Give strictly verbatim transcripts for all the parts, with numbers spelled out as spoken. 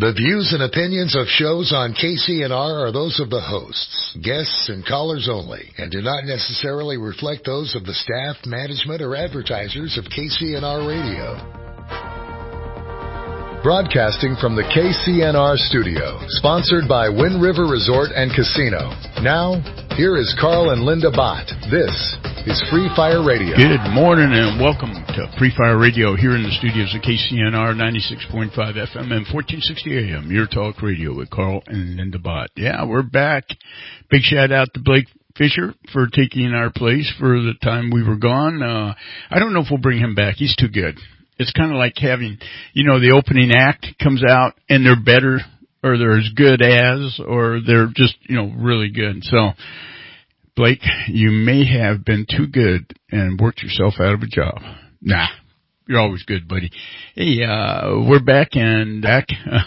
The views and opinions of shows on K C N R are those of the hosts, guests, and callers only, and do not necessarily reflect those of the staff, management, or advertisers of K C N R Radio. Broadcasting from the K C N R studio, sponsored by Wind River Resort and Casino. Now, here is Carl and Linda Bott. This is Free Fire Radio. Good morning and welcome to Free Fire Radio here in the studios of K C N R ninety-six point five F M and fourteen sixty A M, your talk radio with Carl and Linda Bott. Yeah, we're back. Big shout out to Blake Fisher for taking our place for the time we were gone. Uh, I don't know if we'll bring him back. He's too good. It's kind of like having, you know, the opening act comes out and they're better or they're as good as or they're just, you know, really good. So, Blake, you may have been too good and worked yourself out of a job. Nah, you're always good, buddy. Hey, uh, we're back and back.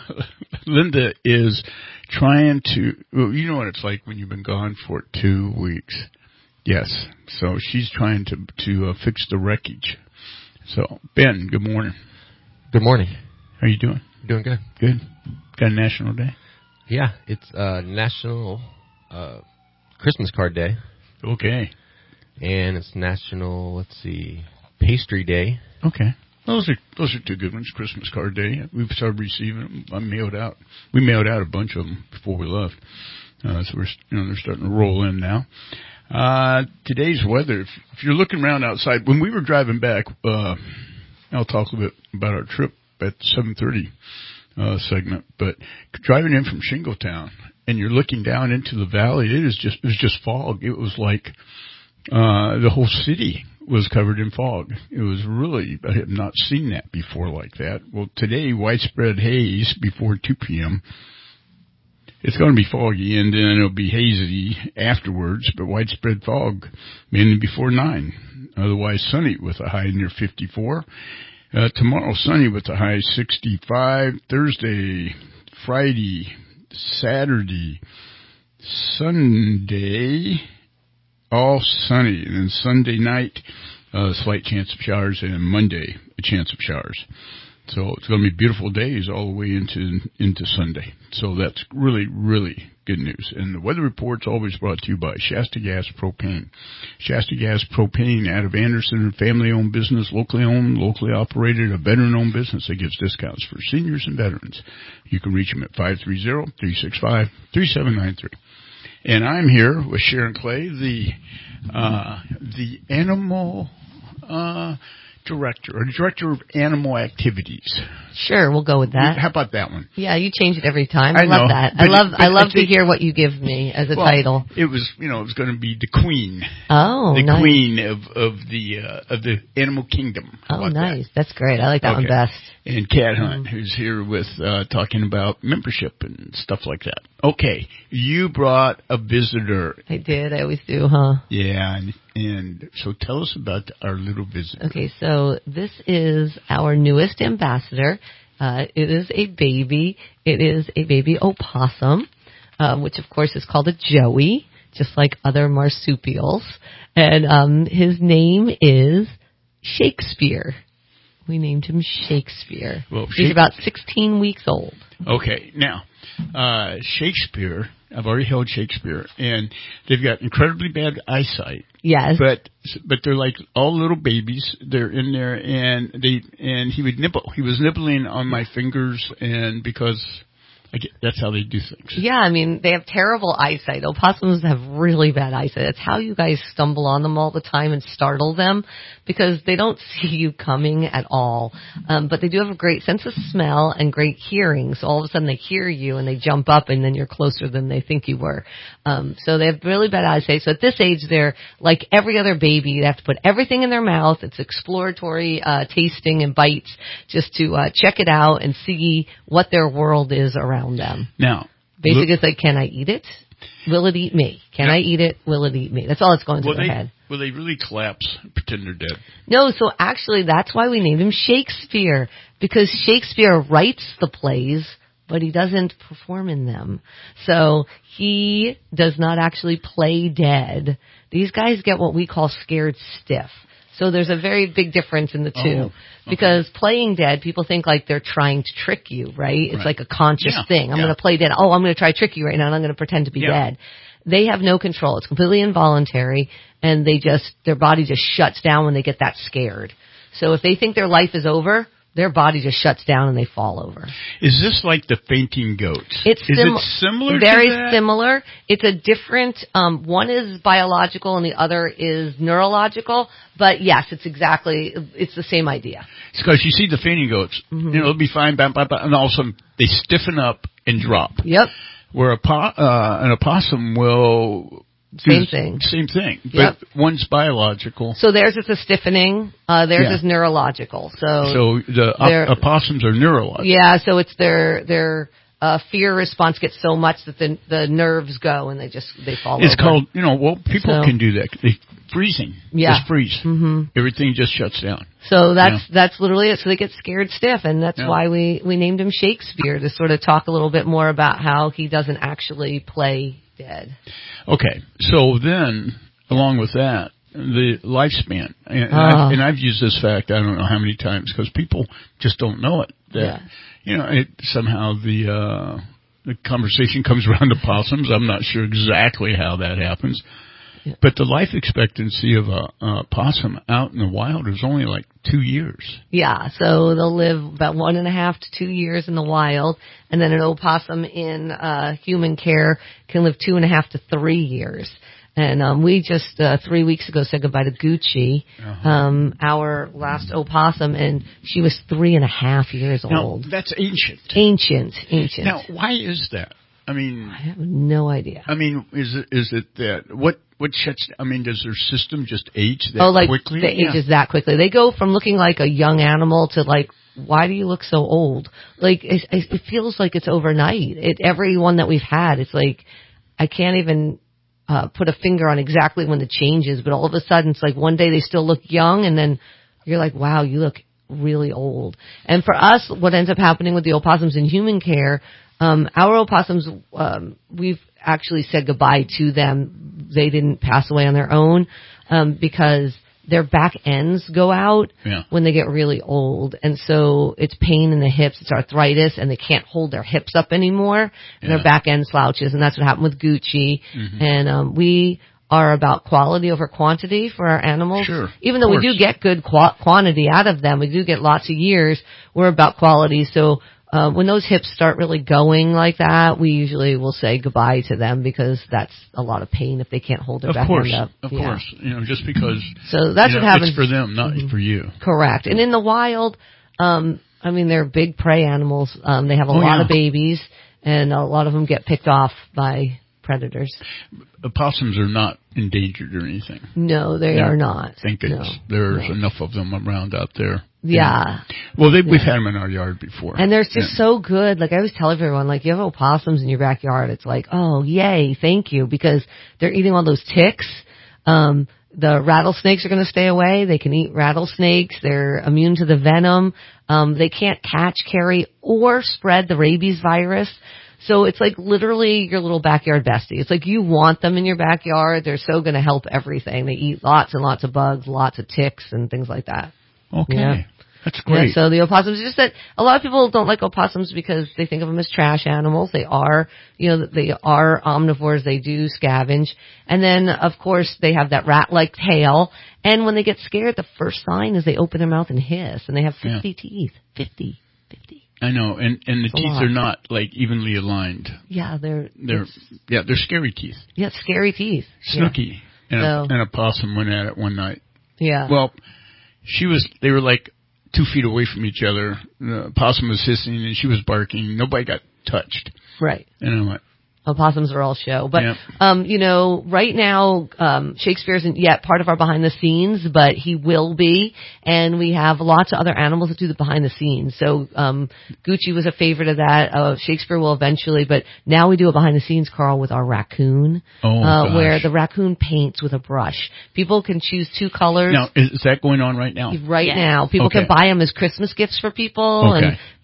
Linda is trying to, well, you know what it's like when you've been gone for two weeks. Yes. So she's trying to, to uh, fix the wreckage. So, Ben, good morning. Good morning. How you doing? Doing good. Good. Got a national day? Yeah, it's uh, National uh, Christmas Card Day. Okay. And it's National, let's see, Pastry Day. Okay. Those are those are two good ones. Christmas Card Day. We've started receiving them. I mailed out. We mailed out a bunch of them before we left. Uh, so we're you know they're starting to roll in now. Uh, today's weather, if, if you're looking around outside, when we were driving back, uh, I'll talk a bit about our trip at seven thirty, uh, segment, but driving in from Shingletown and you're looking down into the valley, it is just, it was just fog. It was like, uh, the whole city was covered in fog. It was really, I have not seen that before like that. Well, today, widespread haze before two p.m., It's going to be foggy, and then it'll be hazy afterwards, but widespread fog mainly before nine. Otherwise sunny with a high near fifty-four. Uh, tomorrow sunny with a high sixty-five. Thursday, Friday, Saturday, Sunday, all sunny. And then Sunday night, a uh, slight chance of showers, and Monday, a chance of showers. So it's going to be beautiful days all the way into into Sunday. So that's really, really good news. And the weather report's always brought to you by Shasta Gas Propane. Shasta Gas Propane out of Anderson, family-owned business, locally owned, locally operated, a veteran-owned business that gives discounts for seniors and veterans. You can reach them at five three zero, three six five, three seven nine three. And I'm here with Sharon Clay, the uh, the animal uh director, or director of animal activities. Sure, we'll go with that. How about that one? Yeah, you change it every time. I, I love know, that. I love. It, I love I to hear what you give me as a well, title. It was, you know, it was going to be the queen. Oh, the nice. queen of of the uh, of the animal kingdom. How oh, nice. That? That's great. I like that okay. one best. And Cat Hunt, mm. who's here with uh, talking about membership and stuff like that. Okay, you brought a visitor. I did. I always do, huh? Yeah, and, and so tell us about our little visitor. Okay, so this is our newest ambassador. Uh, it is a baby. It is a baby opossum, uh, which of course is called a joey, just like other marsupials. And um, his name is Shakespeare. We named him Shakespeare. Well, He's Shake- about sixteen weeks old. Okay, now, uh, Shakespeare, I've already held Shakespeare, and they've got incredibly bad eyesight. Yes. But but they're like all little babies. They're in there, and they and he would nibble. He was nibbling on my fingers, and because I get, that's how they do things. Yeah, I mean, they have terrible eyesight. Opossums have really bad eyesight. That's how you guys stumble on them all the time and startle them, because they don't see you coming at all. Um, but they do have a great sense of smell and great hearing. So all of a sudden they hear you and they jump up, and then you're closer than they think you were. Um, so they have really bad eyesight. So at this age, they're like every other baby. They have to put everything in their mouth. It's exploratory uh, tasting and bites just to uh, check it out and see what their world is around them. Now, basically, it's like, can I eat it? Will it eat me? Can now, I eat it? Will it eat me? That's all it's going through their they, head. Will they really collapse and pretend they're dead? No, so actually that's why we named him Shakespeare, because Shakespeare writes the plays, but he doesn't perform in them. So he does not actually play dead. These guys get what we call scared stiff. So there's a very big difference in the two. Oh, okay. Because playing dead, people think like they're trying to trick you, right? It's Right. like a conscious Yeah, thing. I'm yeah. going to play dead. Oh, I'm going to try to trick you right now, and I'm going to pretend to be Yeah. dead. They have no control. It's completely involuntary, and they just, their body just shuts down when they get that scared. So if they think their life is over, their body just shuts down and they fall over. Is this like the fainting goats? It's is sim- it similar very to that? similar. It's a different, um, one is biological and the other is neurological, but yes, it's exactly, it's the same idea. It's because you see the fainting goats, Mm-hmm. you know, they'll be fine, bam, bam, bam, and all of a sudden they stiffen up and drop. Yep. Where a po- uh, an opossum will do Same the thing. Same thing, Yep. but one's biological. So theirs is a stiffening, uh, theirs Yeah. is neurological. So, So the they're- op- opossums are neurological. yeah, so it's their, their, uh, fear response gets so much that the, the nerves go and they just, they fall It's over. called, you know, well, people So- can do that. They, freezing. Yeah. Just freeze. hmm Everything just shuts down. So that's Yeah. that's literally it. So they get scared stiff, and that's Yeah. why we we named him Shakespeare, to sort of talk a little bit more about how he doesn't actually play dead. Okay, so then, along with that, the lifespan, and, and, Ah. I've, and I've used this fact I don't know how many times because people just don't know it. That Yeah. you know, it somehow the uh, the conversation comes around to possums. I'm not sure exactly how that happens, Yeah. but the life expectancy of a, a possum out in the wild is only like two years. Yeah, so they'll live about one and a half to two years in the wild, and then an opossum in uh, human care can live two and a half to three years. And um, we just uh, three weeks ago said goodbye to Gucci, Uh-huh. um, our last opossum, and she was three and a half years Now old. that's ancient. Ancient, ancient. Now, why is that? I mean, I have no idea. I mean, is it is it that what what shuts? I mean, does their system just age that Oh, like quickly? the Yeah. ages that quickly. They go from looking like a young animal to like, why do you look so old? Like it, it feels like it's overnight. It every one that we've had, it's like I can't even uh, put a finger on exactly when the change is, but all of a sudden it's like one day they still look young, and then you're like, wow, you look really old. And for us, what ends up happening with the opossums in human care, um, our opossums, um, we've actually said goodbye to them. They didn't pass away on their own, um, because their back ends go out Yeah. when they get really old. And so it's pain in the hips, it's arthritis, and they can't hold their hips up anymore, and Yeah. their back end slouches. And that's what happened with Gucci. Mm-hmm. And, um, we are about quality over quantity for our animals. Sure, Even of though we course. do get good qu- quantity out of them, we do get lots of years, we're about quality. So, Uh, when those hips start really going like that, we usually will say goodbye to them, because that's a lot of pain if they can't hold their Of back course, end up. of Yeah. course. You know, just because. So that's you what know, happens. It's for them, not for you. Correct. And in the wild, um, I mean, they're big prey animals. Um, they have a Oh, lot yeah. of babies, and a lot of them get picked off by predators. Opossums are not endangered or anything. No, they Yeah. are not. Thank goodness. No. There's No. enough of them around out there. Yeah. Well, they, we've Yeah. had them in our yard before. And they're just Yeah. so good. Like I always tell everyone, like you have opossums in your backyard, it's like, oh, yay, thank you, because they're eating all those ticks. Um, the rattlesnakes are going to stay away. They can eat rattlesnakes. They're immune to the venom. Um, they can't catch, carry, or spread the rabies virus. So it's like literally your little backyard bestie. It's like you want them in your backyard. They're so going to help everything. They eat lots and lots of bugs, lots of ticks and things like that. Okay. Yeah. That's great. Yeah, so the opossums, just that a lot of people don't like opossums because they think of them as trash animals. They are, you know, they are omnivores. They do scavenge. And then, of course, they have that rat-like tail. And when they get scared, the first sign is they open their mouth and hiss. And they have fifty Yeah. teeth. fifty. fifty. I know, and and the It's a teeth lot. are not like evenly aligned. Yeah, they're, They're it's- yeah, they're scary teeth. yeah, scary teeth. Snooky and, So- a, and a possum went at it one night. Yeah. Well, she was. They were like two feet away from each other. The possum was hissing and she was barking. Nobody got touched. Right. And I'm like, Opossums are all show. But, Yeah. um, you know, right now, um, Shakespeare isn't yet part of our behind the scenes, but he will be. And we have lots of other animals that do the behind the scenes. So, um, Gucci was a favorite of that. Uh, Shakespeare will eventually, but now we do a behind the scenes, Carl, with our raccoon. Oh, uh, gosh. where the raccoon paints with a brush. People can choose two colors. now is, is that going on right now? Right Yes. now. People Okay. can buy them as Christmas gifts for people, Okay. and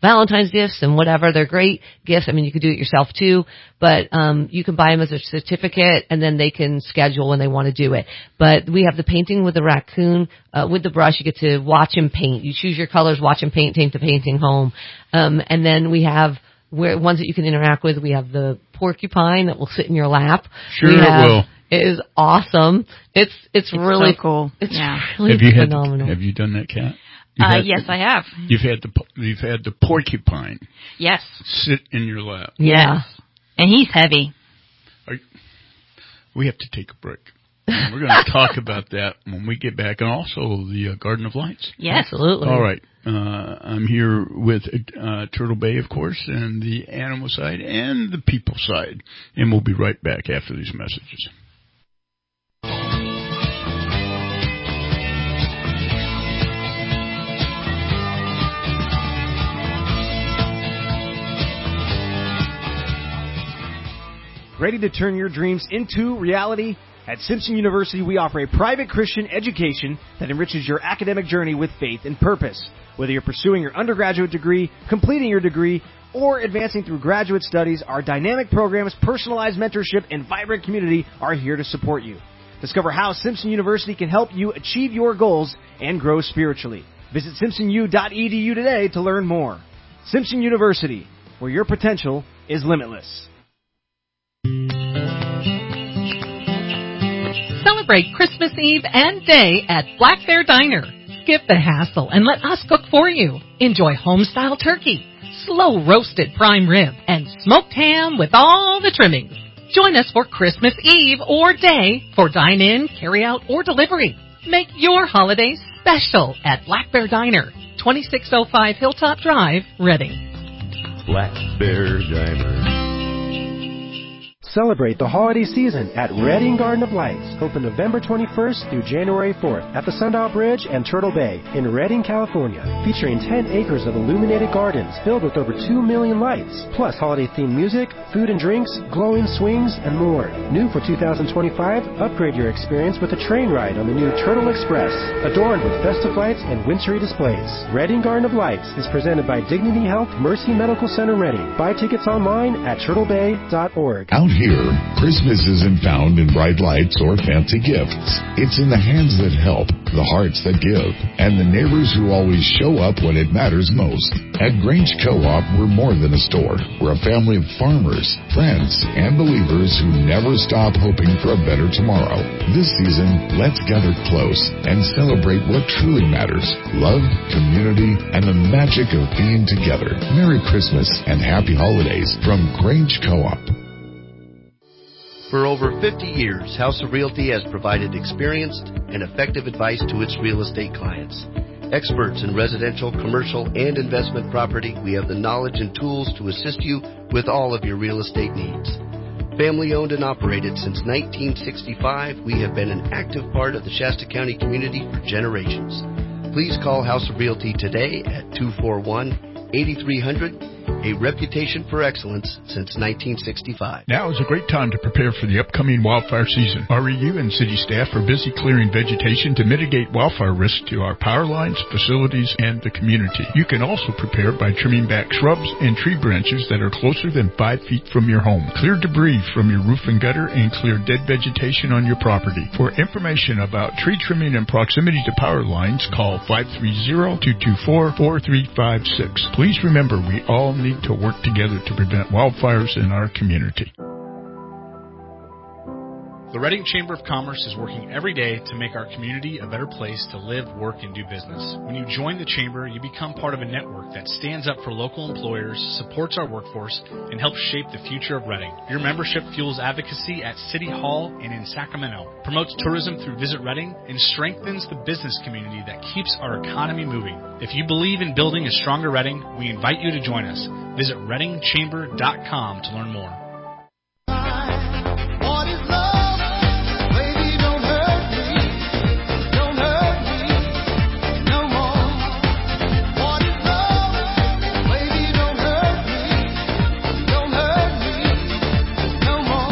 Valentine's gifts and whatever. They're great gifts. I mean, you could do it yourself too, but um, you can buy them as a certificate, and then they can schedule when they want to do it. But we have the painting with the raccoon uh, with the brush. You get to watch him paint. You choose your colors, watch him paint, take the painting home, um, and then we have where ones that you can interact with. We have the porcupine that will sit in your lap. Sure, we it have, will. It is awesome. It's it's, It's really so cool. It's Yeah. really have you phenomenal. Had, have you done that, Kat? You've Uh, had- yes, I have. You've had the you've had the porcupine Yes. sit in your lap. Yeah. And he's heavy. Are, we have to take a break. And we're going to talk about that when we get back, and also the uh, Garden of Lights. Yes. Absolutely. All right. Uh, I'm here with uh, Turtle Bay, of course, and the animal side and the people side. And we'll be right back after these messages. Ready to turn your dreams into reality? At Simpson University, we offer a private Christian education that enriches your academic journey with faith and purpose. Whether you're pursuing your undergraduate degree, completing your degree, or advancing through graduate studies, our dynamic programs, personalized mentorship, and vibrant community are here to support you. Discover how Simpson University can help you achieve your goals and grow spiritually. Visit simpson u dot e d u today to learn more. Simpson University, where your potential is limitless. Celebrate Christmas Eve and Day at Black Bear Diner. Skip the hassle and let us cook for you. Enjoy home-style turkey, slow-roasted prime rib, and smoked ham with all the trimmings. Join us for Christmas Eve or Day for dine-in, carry-out, or delivery. Make your holiday special at Black Bear Diner, twenty-six oh five Hilltop Drive, Reading. Black Bear Diner. Celebrate the holiday season at Reading Garden of Lights, open November twenty-first through January fourth at the Sundial Bridge and Turtle Bay in Reading, California, featuring ten acres of illuminated gardens filled with over two million lights, plus holiday-themed music, food and drinks, glowing swings, and more. New for two thousand twenty-five, upgrade your experience with a train ride on the new Turtle Express, adorned with festive lights and wintry displays. Reading Garden of Lights is presented by Dignity Health Mercy Medical Center Reading. Buy tickets online at turtle bay dot org. Out here, Christmas isn't found in bright lights or fancy gifts. It's in the hands that help, the hearts that give, and the neighbors who always show up when it matters most. At Grange Co-op, we're more than a store. We're a family of farmers, friends, and believers who never stop hoping for a better tomorrow. This season, let's gather close and celebrate what truly matters: love, community, and the magic of being together. Merry Christmas and Happy Holidays from Grange Co-op. For over fifty years, House of Realty has provided experienced and effective advice to its real estate clients. Experts in residential, commercial, and investment property, we have the knowledge and tools to assist you with all of your real estate needs. Family owned and operated since nineteen sixty-five, we have been an active part of the Shasta County community for generations. Please call House of Realty today at two four one, eight three hundred, a reputation for excellence since nineteen sixty-five. Now is a great time to prepare for the upcoming wildfire season. R E U and city staff are busy clearing vegetation to mitigate wildfire risk to our power lines, facilities, and the community. You can also prepare by trimming back shrubs and tree branches that are closer than five feet from your home. Clear debris from your roof and gutter and clear dead vegetation on your property. For information about tree trimming and proximity to power lines, call five three zero, two two four, four three five six. Please remember, we all need to work together to prevent wildfires in our community. The Reading Chamber of Commerce is working every day to make our community a better place to live, work, and do business. When you join the Chamber, you become part of a network that stands up for local employers, supports our workforce, and helps shape the future of Reading. Your membership fuels advocacy at City Hall and in Sacramento, promotes tourism through Visit Reading, and strengthens the business community that keeps our economy moving. If you believe in building a stronger Reading, we invite you to join us. Visit reading chamber dot com to learn more.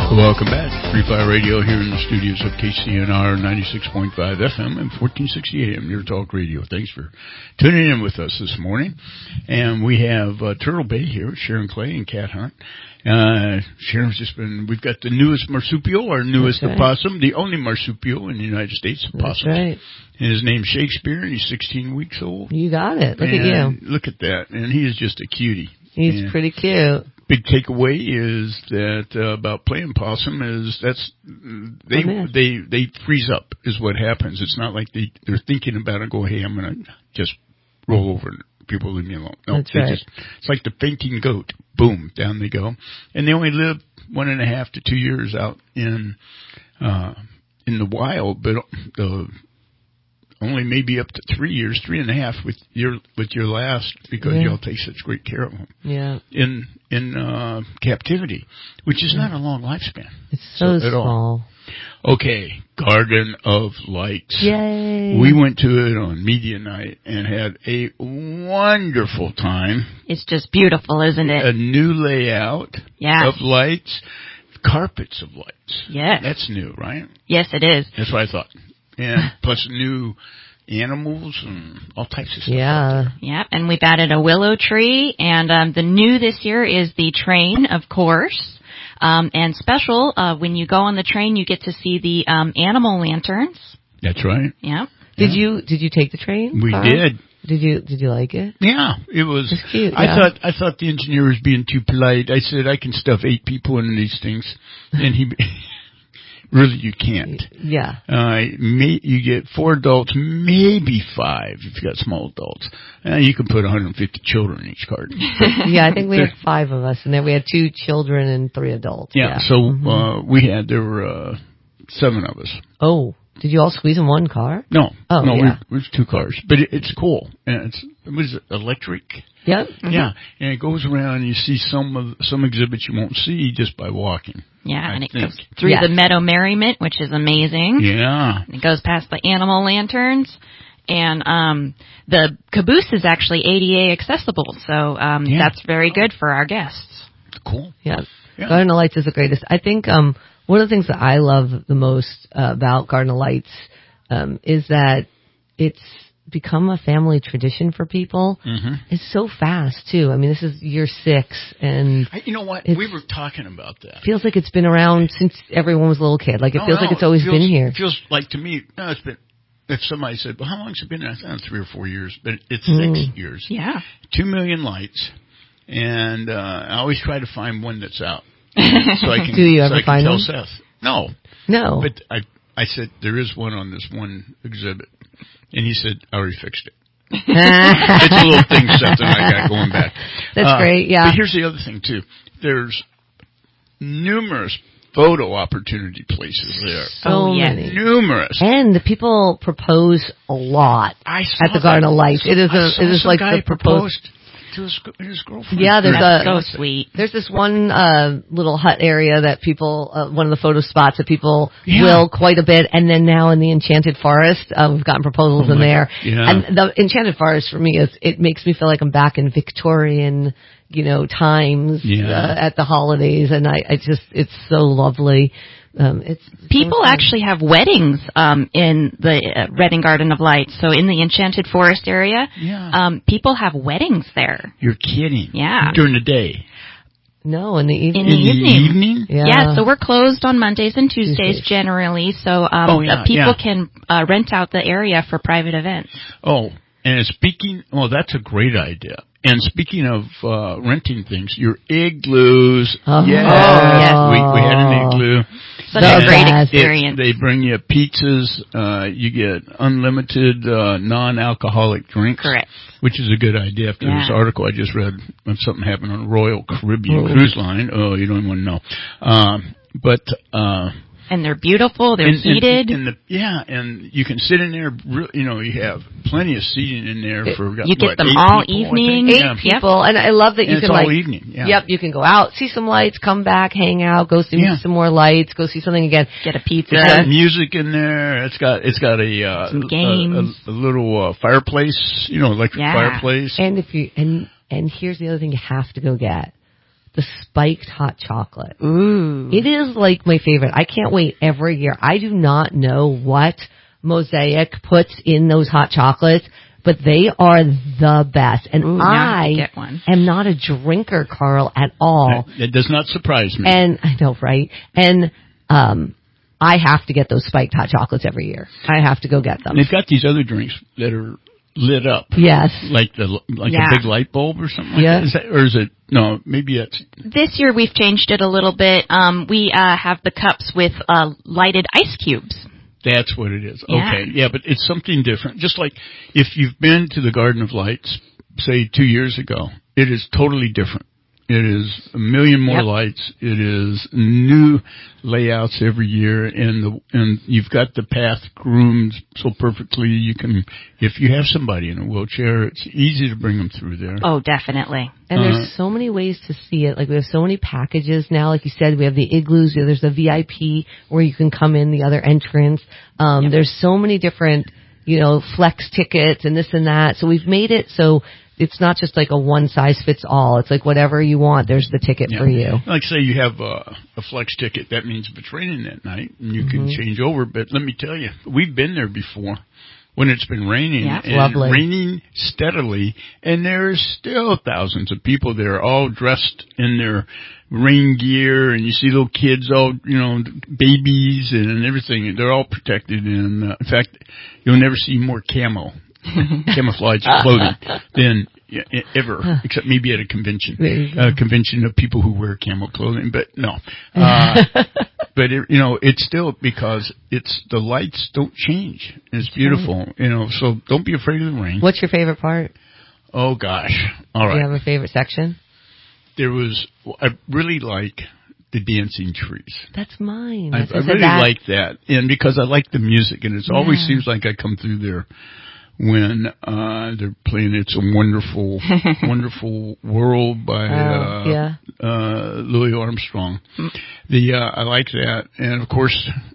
Welcome back. Free Fire Radio here in the studios of K C N R ninety-six point five F M and fourteen sixty A M, Near Talk Radio. Thanks for tuning in with us this morning. And we have uh, Turtle Bay here, Sharon Clay and Cat Hunt. Uh, Sharon's just been, we've got the newest marsupial, our newest That's right. opossum, the only marsupial in the United States opossum. That's right. And his name's Shakespeare, and he's sixteen weeks old. You got it. Look and at you. Look at that. And he is just a cutie. He's and pretty cute. Big takeaway is that uh, about playing possum is that's they Oh, they they freeze up is what happens. It's not like they they're thinking about it. Go, hey, I'm gonna just roll over and people leave me alone. No, That's they right. just it's like the fainting goat. Boom, down they go, and they only live one and a half to two years out in uh, in the wild, but the only maybe up to three years, three and a half with your with your last because Yeah. y'all take such great care of them. Yeah. In in uh, captivity, which is not a long lifespan. It's so, So, at all. small. Okay, Garden of Lights. Yay. We went to it on media night and had a wonderful time. It's just beautiful, isn't it? A new layout Yes. of lights, carpets of lights. Yes. That's new, right? Yes, it is. That's what I thought. And plus new animals and all types of stuff. Yeah. Yep, and we've added a willow tree, and um, the new this year is the train, of course. Um, and special, uh, when you go on the train, you get to see the um, animal lanterns. That's right. Yep. Did you did you take the train? We Carl? did. Did you did you like it? Yeah, it was. It's cute, I yeah. thought I thought the engineer was being too polite. I said I can stuff eight people in these things, and he really you can't. Yeah. Uh, may, you get four adults, maybe five if you got small adults. Uh, you can put one hundred fifty children in each cart. Yeah, I think we had five of us, and then we had two children and three adults. Yeah, Yeah. so Mhm. uh, we had there were uh, seven of us. Oh, did you all squeeze in one car? No, Oh, no, yeah. we, it was two cars, but it, it's cool. And it's what is it, electric? Yep. Yeah, and it goes around and you see some of some exhibits you won't see just by walking. Yeah, I and it think. goes through Yes. the Meadow Merriment, which is amazing. Yeah. It goes past the animal lanterns. And um, the caboose is actually A D A accessible, so um, Yeah. that's very good for our guests. Cool. Yeah. Yeah. Garden of Lights is the greatest. I think um, one of the things that I love the most uh, about Garden of Lights um, is that it's become a family tradition for people. Mm-hmm. It's so fast, too. I mean, this is year six, and I, you know what? It's- We were talking about that. feels like it's been around since everyone was a little kid. Like, it No, feels no, like it's always feels, been here. It feels like to me, no, it's been, if somebody said, well, how long's it been? I said, three or four years, but it's Mm. six years. Yeah. Two million lights, and uh, I always try to find one that's out. So I can, Do you so ever I can find tell them? Seth. No. No. But I, I said, there is one on this one exhibit. And he said, I already fixed it. It's a little thing, something I got going back. That's Uh, great, yeah. But here's the other thing, too. There's numerous photo opportunity places there. So Oh, yes. many. Numerous. And the people propose a lot I saw at the Garden that. of Lights. It is I a, saw it is some like guy the proposed. proposed to his, his girlfriend. Yeah, there's That's a so sweet. There's this one uh little hut area that people, uh, one of the photo spots that people Yeah. will quite a bit, and then now in the Enchanted Forest, uh, we've gotten proposals Oh in my there. God. Yeah. And the Enchanted Forest for me is, it makes me feel like I'm back in Victorian, you know, times Yeah. uh, at the holidays, and I, I just, it's so lovely. Um, it's People so fun. actually have weddings um, in the uh, Reading Garden of Lights. So in the Enchanted Forest area, Yeah. um, people have weddings there. You're kidding. Yeah. During the day. No, in the evening. In the In the evening. evening? Yeah. Yeah, so we're closed on Mondays and Tuesdays, Tuesdays. generally, so um, Oh, yeah, uh, people yeah. can uh, rent out the area for private events. Oh, and speaking, well, that's a great idea. And speaking of uh, renting things, your igloos. Oh. Yes, Oh, yes. We, we had an igloo. Such That a was great bad. experience. It, they bring you pizzas. Uh, you get unlimited uh, non-alcoholic drinks. Correct. Which is a good idea. After Yeah. this article I just read, when something happened on Royal Caribbean Oh. Cruise Line. Oh, you don't even want to know. Um, but uh, And they're beautiful. They're and- and- heated. and the, yeah, and you can sit in there. re- You know, you have plenty of seating in there It- for you get what, them eight all people, I evening. think? Eight Yeah. people, and I love that And you it's can all like, evening. Yeah. yep, you can go out, see some lights, come back, hang out, go see Yeah. some more lights, go see something again. Get a pizza. It's got music in there. It's got it's got a uh, Some a- games. a, a little uh, fireplace. You know, electric Yeah. fireplace. And if you and and here's the other thing you have to go get: the spiked hot chocolate. Ooh. It is like my favorite. I can't wait every year. I do not know what Mosaic puts in those hot chocolates, but they are the best. And Ooh, I get one. am not a drinker, Carl, at all. That, that does not surprise me. And I know, right? And um I have to get those spiked hot chocolates every year. I have to go get them. And they've got these other drinks that are lit up. Yes. Like the like Yeah. a big light bulb or something like Yeah. that. Is that. Or is it, no, maybe that's... This year we've changed it a little bit. Um, we uh, have the cups with uh, lighted ice cubes. That's what it is. Yeah. Okay. Yeah, but it's something different. Just like if you've been to the Garden of Lights, say two years ago, it is totally different. It is a million more Yep. lights. It is new layouts every year, and the and you've got the path groomed so perfectly. You can, if you have somebody in a wheelchair, it's easy to bring them through there. Oh, definitely. And Uh, there's so many ways to see it. Like we have so many packages now. Like you said, we have the igloos. There's the V I P where you can come in the other entrance. Um, Yep. There's so many different, you know, flex tickets and this and that. So we've made it so it's not just like a one size fits all. It's like whatever you want, there's the ticket Yeah. for you. Like say you have a, a flex ticket, that means if it's raining that night, and you can Mhm. change over. But let me tell you, we've been there before when it's been raining, Yeah. and Lovely. raining steadily, and there's still thousands of people there, all dressed in their rain gear, and you see little kids, all you know, babies and everything. They're all protected, and uh, in fact, you'll never see more camo. camouflage clothing than yeah, ever, except maybe at a convention, a convention of people who wear camo clothing. But no, uh, but it, you know, it's still because it's the lights don't change. It's beautiful, you know. So don't be afraid of the rain. What's your favorite part? Oh gosh, all Do you right. have a favorite section? There was I really like the dancing trees. That's mine. I, That's I what really that. like that, and because I like the music, and it always Yeah. seems like I come through there when uh they're playing "It's a Wonderful, Wonderful World" by Oh, uh, yeah. uh Louis Armstrong. The uh, I like that, and of course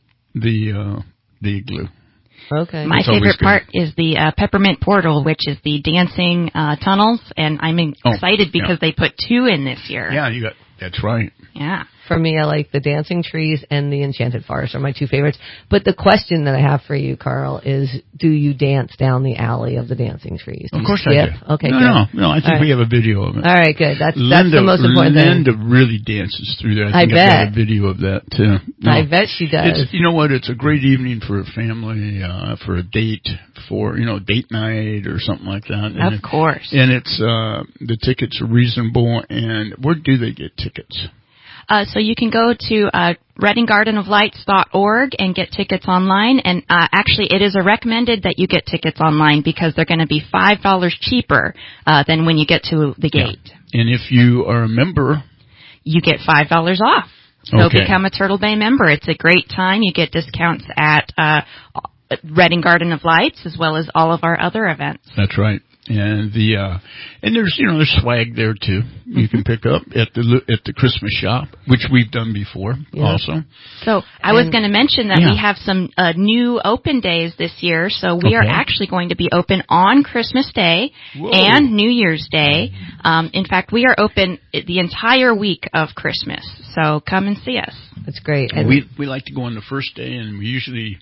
the uh the igloo. Okay. My It's always favorite good. part is the uh, Peppermint Portal, which is the dancing uh, tunnels, and I'm Oh, excited because yeah. they put two in this year. Yeah, you got that's right. Yeah. For me, I like the dancing trees and the enchanted forest are my two favorites. But the question that I have for you, Carl, is do you dance down the alley of the dancing trees? Do Of you course skip? I do. Okay, no, good. no, no. I think All we right. have a video of it. All right, good. That's Linda, that's the most important thing. Linda really dances through there. I I think I've got bet. a video of that too. No. I bet she does. It's, you know what? It's a great evening for a family, uh, for a date, for, you know, date night or something like that. And Of it- course. And it's, uh, the tickets are reasonable. And where do they get tickets? Uh, so you can go to uh, reading garden of lights dot org and get tickets online. And uh, actually, it is a recommended that you get tickets online because they're going to be five dollars cheaper uh, than when you get to the gate. Yeah. And if you are a member, You get five dollars off. So Okay. become a Turtle Bay member. It's a great time. You get discounts at uh, Reading Garden of Lights as well as all of our other events. that's right. And the uh and there's you know there's swag there too. You can pick up at the at the Christmas shop, which we've done before Yeah. also. So I was And- going to mention that Yeah. we have some uh, new open days this year. So we are Okay. actually going to be open on Christmas Day Whoa. and New Year's Day. Um, in fact, we are open the entire week of Christmas. So come and see us. That's great. And we we like to go on the first day, and we usually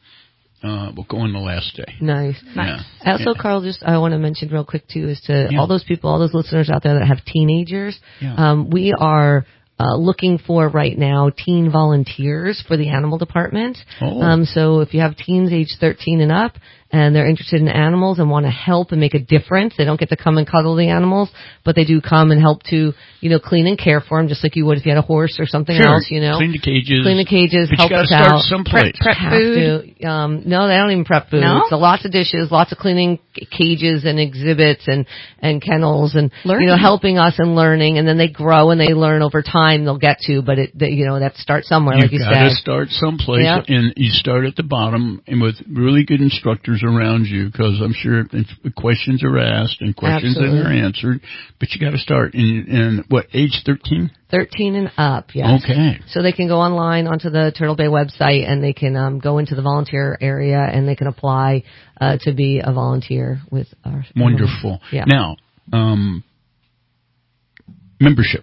uh will go on the last day. nice. Nice. Yeah. Also, Yeah. Carl, just I want to mention real quick too is to Yeah. all those people, all those listeners out there that have teenagers. Yeah. Um, we are uh, looking for right now teen volunteers for the animal department. Oh. Um, so if you have teens age thirteen and up and they're interested in animals and want to help and make a difference, they don't get to come and cuddle the animals, but they do come and help to, you know, clean and care for them, just like you would if you had a horse or something Sure. else, you know. Clean the cages. Clean the cages, But help you got us to start out. someplace. Prep Have food. to. Um, no, they don't even prep food. No? So lots of dishes, lots of cleaning c- cages and exhibits and, and kennels and, Learning. you know, helping us and learning. And then they grow and they learn over time. They'll get to, but it, they, you know, that starts somewhere, like you You've got to said. start someplace, Yeah. and you start at the bottom, and with really good instructors around you, because I'm sure if questions are asked and questions that Absolutely. are answered, but you got to start. And, and what, age thirteen? thirteen and up, yes. Okay. So they can go online onto the Turtle Bay website and they can um, go into the volunteer area and they can apply uh, to be a volunteer with our Wonderful. Yeah. Now, um, memberships.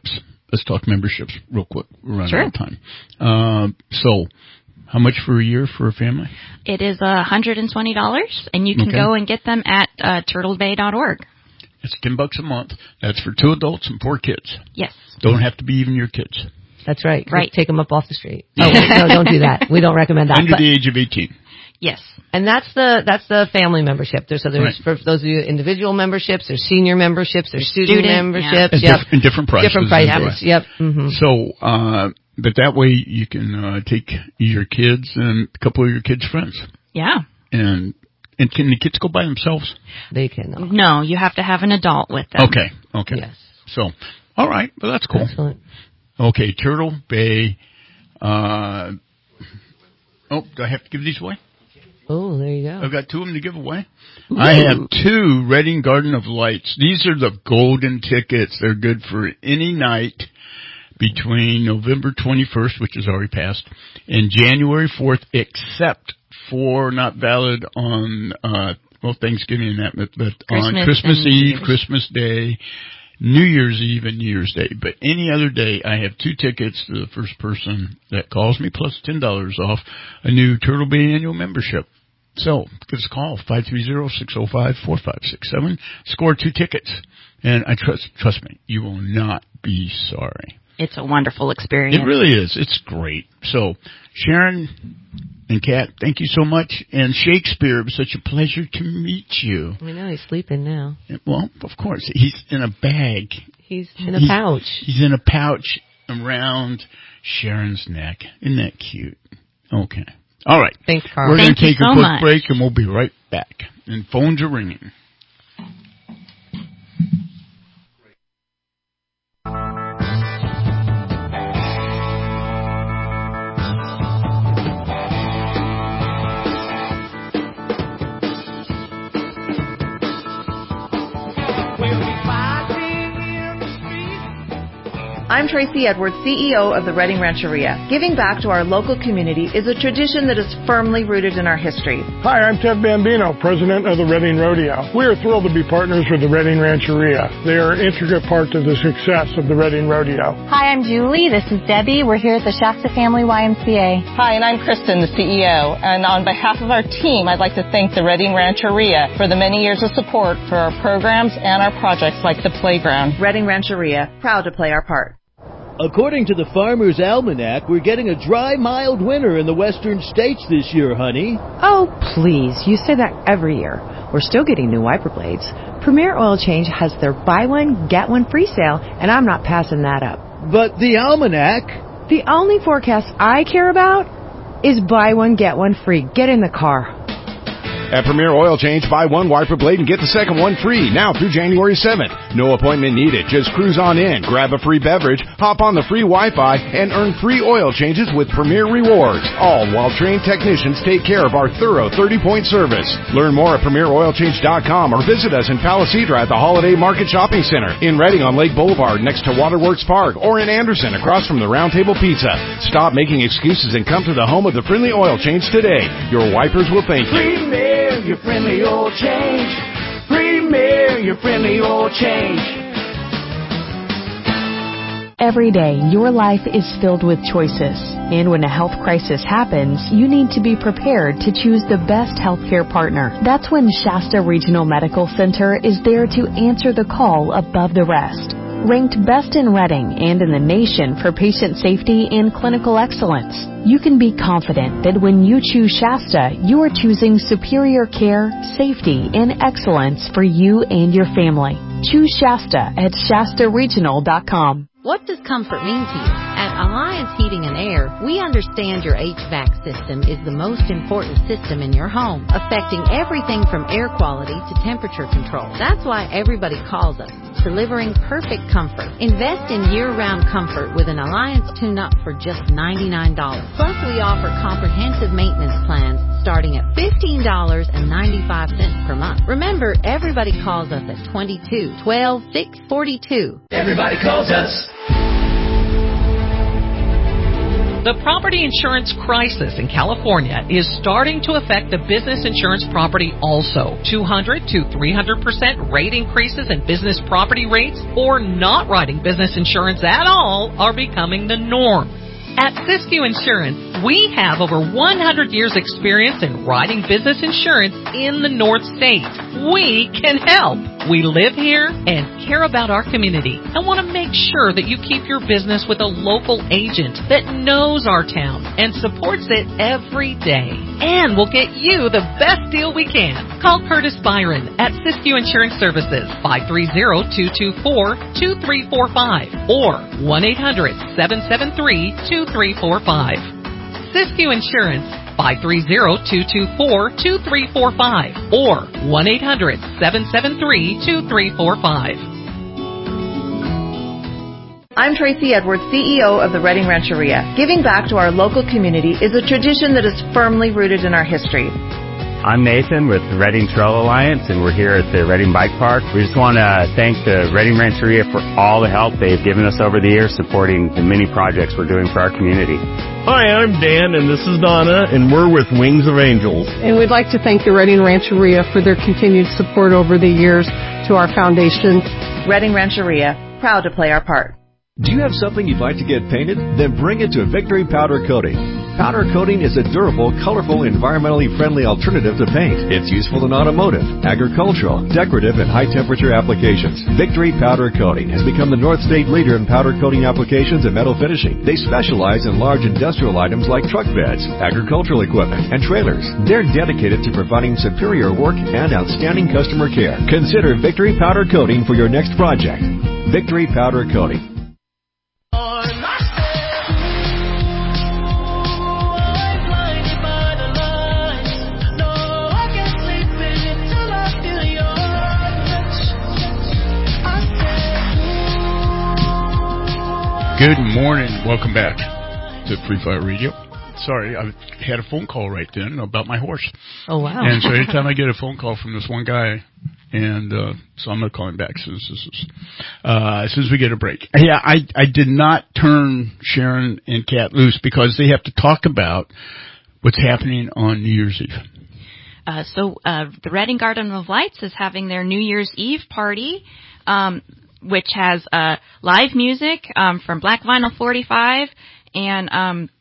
let's talk memberships real quick. We're running Sure. out of time. Um, so, how much for a year for a family? It is one hundred twenty dollars, and you can Okay. go and get them at uh, turtle bay dot org. It's ten bucks a month. That's for two adults and four kids. Yes. Don't have to be even your kids. That's right. Right. Take them up off the street. Oh, wait, no, don't do that. We don't recommend that. Under But- the age of eighteen. Yes. And that's the that's the family membership. There's so there's Right. for those of you individual memberships, there's senior memberships, there's student, Student, yeah. memberships. And Yep. diff- and different prices. Different by the prices. way. Yep. hmm So, uh, but that way you can uh, take your kids and a couple of your kids' friends. Yeah. And and can the kids go by themselves? They can. uh, No, you have to have an adult with them. Okay. Okay. Yes. So, all right. Well, that's cool. Excellent. Okay. Turtle Bay. Uh, oh, do I have to give these away? Oh, there you go. I've got two of them to give away. I have two Reading Garden of Lights. These are the golden tickets. They're good for any night between November twenty-first, which is already passed, and January fourth, except for not valid on, uh, well, Thanksgiving and that, but, but on Christmas Christmas and Eve, New Year's. Christmas Day, New Year's Eve, and New Year's Day. But any other day, I have two tickets to the first person that calls me, plus ten dollars off a new Turtle Bay annual membership. So, give us a call, five three zero, six zero five, four five six seven. Score two tickets. And I trust, trust me, you will not be sorry. It's a wonderful experience. It really is. It's great. So, Sharon and Kat, thank you so much. And Shakespeare, it was such a pleasure to meet you. I know he's sleeping now. Well, of course, he's in a bag. He's in a He's- pouch. He's in a pouch around Sharon's neck. Isn't that cute? Okay. All right. Thanks, Carl. We're going Thank to you take a so quick much. break, and we'll be right back. And phones are ringing. I'm Tracy Edwards, C E O of the Reading Rancheria. Giving back to our local community is a tradition that is firmly rooted in our history. Hi, I'm Ted Bambino, president of the Reading Rodeo. We are thrilled to be partners with the Reading Rancheria. They are an intricate part of the success of the Reading Rodeo. Hi, I'm Julie. This is Debbie. We're here at the Shasta Family Y M C A. Hi, and I'm Kristen, the C E O. And on behalf of our team, I'd like to thank the Reading Rancheria for the many years of support for our programs and our projects like the playground. Reading Rancheria, proud to play our part. According to the Farmer's Almanac, we're getting a dry, mild winter in the western states this year, honey. Oh, please. You say that every year. We're still getting new wiper blades. Premier Oil Change has their buy one, get one free sale, and I'm not passing that up. But the Almanac... The only forecast I care about is buy one, get one free. Get in the car. At Premier Oil Change, buy one wiper blade and get the second one free, now through January seventh. No appointment needed. Just cruise on in, grab a free beverage, hop on the free Wi-Fi, and earn free oil changes with Premier Rewards. All while trained technicians take care of our thorough thirty-point service. Learn more at premier oil change dot com or visit us in Palisadra at the Holiday Market Shopping Center, in Reading on Lake Boulevard next to Waterworks Park, or in Anderson across from the Round Table Pizza. Stop making excuses and come to the home of the friendly oil change today. Your wipers will thank you. Premier, your friendly oil change. Premier, your friendly oil change. Every day, your life is filled with choices. And when a health crisis happens, you need to be prepared to choose the best healthcare partner. That's when Shasta Regional Medical Center is there to answer the call above the rest. Ranked best in Reading and in the nation for patient safety and clinical excellence, you can be confident that when you choose Shasta, you are choosing superior care, safety, and excellence for you and your family. Choose Shasta at shasta regional dot com. What does comfort mean to you? At Alliance Heating and Air, we understand your H V A C system is the most important system in your home, affecting everything from air quality to temperature control. That's why everybody calls us, delivering perfect comfort. Invest in year-round comfort with an Alliance tune-up for just ninety-nine dollars. Plus, we offer comprehensive maintenance plans starting at fifteen dollars and ninety-five cents per month. Remember, everybody calls us at twenty-two, twelve, six forty-two. Everybody calls us. The property insurance crisis in California is starting to affect the business insurance property also. two hundred to three hundred percent rate increases in business property rates or not writing business insurance at all are becoming the norm. At Siskiyou Insurance, we have over one hundred years experience in writing business insurance in the North States. We can help. We live here and care about our community and want to make sure that you keep your business with a local agent that knows our town and supports it every day. And we'll get you the best deal we can. Call Curtis Byron at Siskiyou Insurance Services, five three zero, two two four, two three four five or one eight hundred, seven seven three, two three four five. Siskiyou Insurance, five three zero, two two four, two three four five or one eight hundred, seven seven three, two three four five. I'm Tracy Edwards, C E O of the Redding Rancheria. Giving back to our local community is a tradition that is firmly rooted in our history. I'm Nathan with the Redding Trail Alliance, and we're here at the Redding Bike Park. We just want to thank the Redding Rancheria for all the help they've given us over the years supporting the many projects we're doing for our community. Hi, I'm Dan, and this is Donna, and we're with Wings of Angels. And we'd like to thank the Redding Rancheria for their continued support over the years to our foundation. Redding Rancheria, proud to play our part. Do you have something you'd like to get painted? Then bring it to Victory Powder Coating. Powder coating is a durable, colorful, environmentally friendly alternative to paint. It's useful in automotive, agricultural, decorative, and high-temperature applications. Victory Powder Coating has become the North State leader in powder coating applications and metal finishing. They specialize in large industrial items like truck beds, agricultural equipment, and trailers. They're dedicated to providing superior work and outstanding customer care. Consider Victory Powder Coating for your next project. Victory Powder Coating. Good morning. Welcome back to Free Fire Radio. Sorry, I had a phone call right then about my horse. Oh, wow. And so anytime I get a phone call from this one guy, and uh, so I'm going to call him back as soon as, this is, uh, as soon as we get a break. Yeah, I, I did not turn Sharon and Kat loose because they have to talk about what's happening on New Year's Eve. Uh, so uh, the Redding Garden of Lights is having their New Year's Eve party, um, which has uh, live music um, from Black Vinyl forty-five, and um,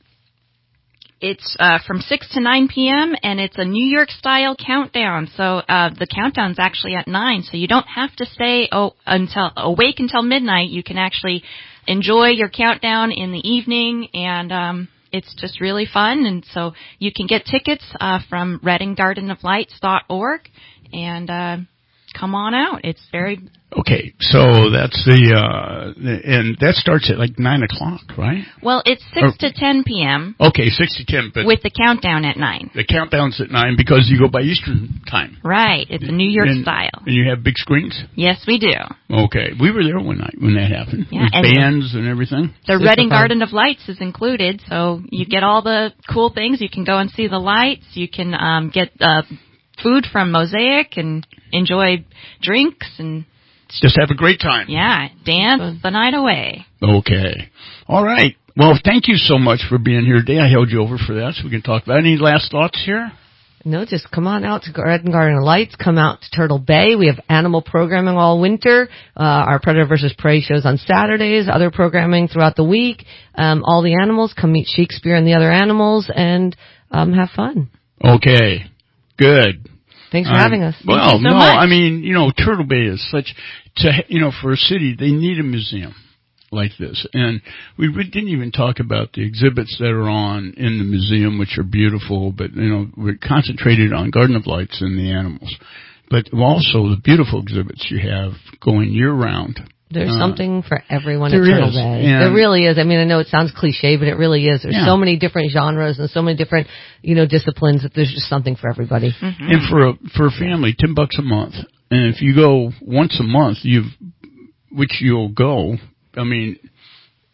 it's uh, from six to nine p.m., and it's a New York-style countdown. So uh, the countdown's actually at nine, so you don't have to stay oh, until awake until midnight. You can actually enjoy your countdown in the evening, and um, it's just really fun. And so you can get tickets uh, from redding garden of lights dot org, and uh, come on out. It's very... Okay, so that's the, uh, and that starts at like nine o'clock, right? Well, it's six or, to ten p.m. Okay, six to ten, but... with the countdown at nine. The countdown's at nine because you go by Eastern time. Right, it's a New York and, style. And you have big screens? Yes, we do. Okay, we were there one night when that happened. Yeah, With bands and everything. The Redding Garden of Lights is included, so you get all the cool things. You can go and see the lights. You can um, get uh, food from Mosaic and enjoy drinks and... Just have a great time. Yeah, dance the night away. Okay. All right. Well, thank you so much for being here today. I held you over for that, so we can talk about it. Any last thoughts here? No, just come on out to Redding Garden of Lights. Come out to Turtle Bay. We have animal programming all winter. Uh, our Predator versus Prey shows on Saturdays. Other programming throughout the week. Um, all the animals. Come meet Shakespeare and the other animals and um, have fun. Okay. Good. Thanks for um, having us. Well, Thank you so no, much. I mean, you know, Turtle Bay is such, to, you know, for a city, they need a museum like this. And we didn't even talk about the exhibits that are on in the museum, which are beautiful, but, you know, we're concentrated on Garden of Lights and the animals. But also the beautiful exhibits you have going year-round. There's uh, something for everyone at Turtle is. Bay. And there really is. I mean, I know it sounds cliche, but it really is. There's yeah. so many different genres and so many different, you know, disciplines that there's just something for everybody. Mm-hmm. And for a for a family, ten bucks a month. And if you go once a month, you've which you'll go. I mean,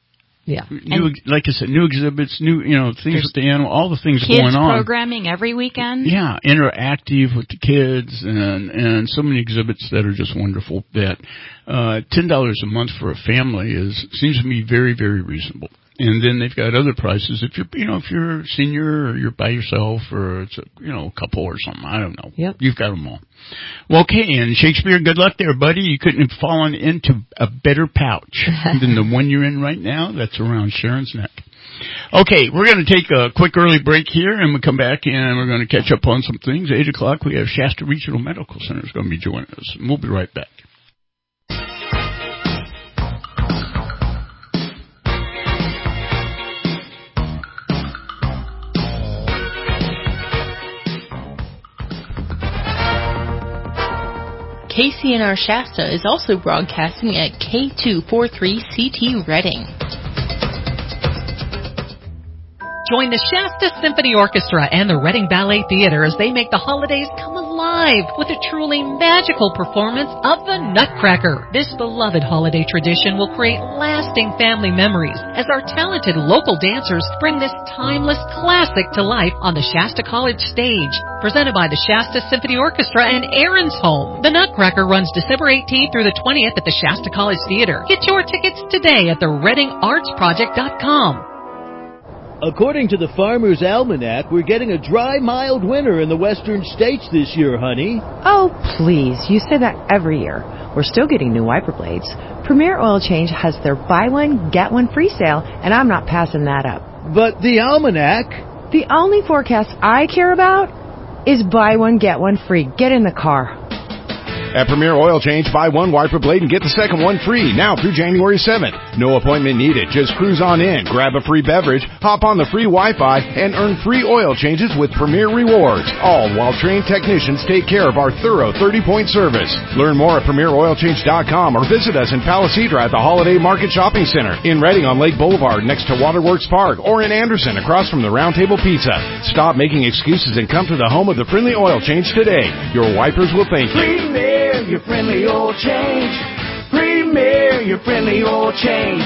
Yeah. New, like I said, new exhibits, new, you know, things with the animal, all the things kids going on. Programming every weekend. Yeah, interactive with the kids, and and so many exhibits that are just wonderful. That uh, ten dollars a month for a family is seems to me very, very reasonable. And then they've got other prices if you're, you know, if you're a senior or you're by yourself or it's a, you know, a couple or something. I don't know. Yep. You've got them all. Well, okay, and Shakespeare, good luck there, buddy. You couldn't have fallen into a better pouch than the one you're in right now. That's around Sharon's neck. Okay, we're going to take a quick early break here, and we'll come back and we're going to catch up on some things. Eight o'clock, we have Shasta Regional Medical Center is going to be joining us. And we'll be right back. K C N R Shasta is also broadcasting at K two forty-three C T Reading. Join the Shasta Symphony Orchestra and the Reading Ballet Theater as they make the holidays come alive with a truly magical performance of the Nutcracker. This beloved holiday tradition will create lasting family memories as our talented local dancers bring this timeless classic to life on the Shasta College stage. Presented by the Shasta Symphony Orchestra and Aaron's Home. The Nutcracker runs December eighteenth through the twentieth at the Shasta College Theater. Get your tickets today at the reading arts project dot com. According to the Farmer's Almanac, we're getting a dry, mild winter in the western states this year, honey. Oh, please. You say that every year. We're still getting new wiper blades. Premier Oil Change has their buy one, get one free sale, and I'm not passing that up. But the Almanac... The only forecast I care about is buy one, get one free. Get in the car. At Premier Oil Change, buy one wiper blade and get the second one free, now through January seventh. No appointment needed. Just cruise on in, grab a free beverage, hop on the free Wi-Fi, and earn free oil changes with Premier Rewards, all while trained technicians take care of our thorough thirty-point service. Learn more at premier oil change dot com or visit us in Palisadra at the Holiday Market Shopping Center, in Reading on Lake Boulevard next to Waterworks Park, or in Anderson across from the Round Table Pizza. Stop making excuses and come to the home of the friendly oil change today. Your wipers will thank you. Premier, your friendly oil change. Premier, your friendly oil change.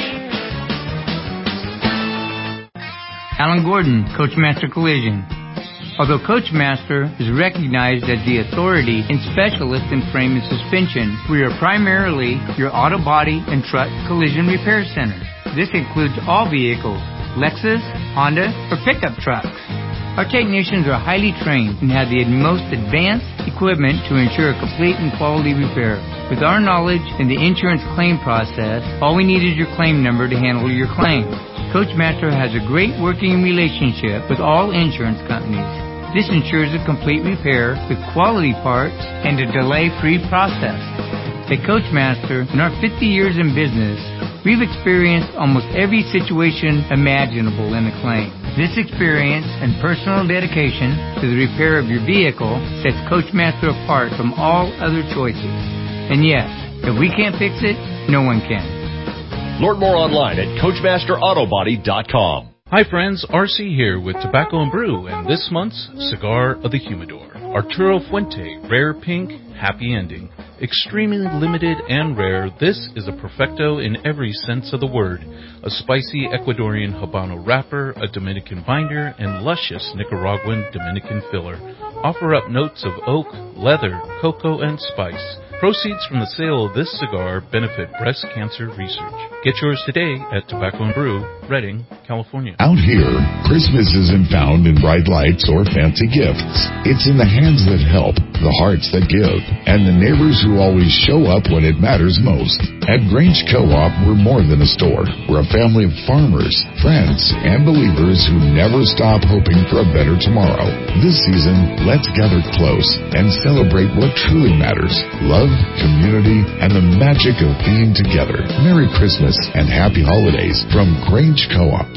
Alan Gordon, Coachmaster Collision. Although Coachmaster is recognized as the authority and specialist in frame and suspension, we are primarily your auto body and truck collision repair center. This includes all vehicles, Lexus, Honda, or pickup trucks. Our technicians are highly trained and have the most advanced equipment to ensure a complete and quality repair. With our knowledge in the insurance claim process, all we need is your claim number to handle your claim. Coachmaster has a great working relationship with all insurance companies. This ensures a complete repair with quality parts and a delay-free process. At Coachmaster, in our fifty years in business, we've experienced almost every situation imaginable in a claim. This experience and personal dedication to the repair of your vehicle sets Coachmaster apart from all other choices. And yes, if we can't fix it, no one can. Learn more online at coachmaster auto body dot com. Hi friends, R C here with Tobacco and Brew and this month's Cigar of the Humidor. Arturo Fuente, Rare Pink, Happy Ending. Extremely limited and rare, this is a perfecto in every sense of the word. A spicy Ecuadorian Habano wrapper, a Dominican binder, and luscious Nicaraguan Dominican filler. Offer up notes of oak, leather, cocoa, and spice. Proceeds from the sale of this cigar benefit breast cancer research. Get yours today at Tobacco and Brew, Redding, California. Out here, Christmas isn't found in bright lights or fancy gifts. It's in the hands that help, the hearts that give, and the neighbors who always show up when it matters most. At Grange Co-op, we're more than a store. We're a family of farmers, friends, and believers who never stop hoping for a better tomorrow. This season, let's gather close and celebrate what truly matters. Love, community, and the magic of being together. Merry Christmas and Happy Holidays from Grange Co-op.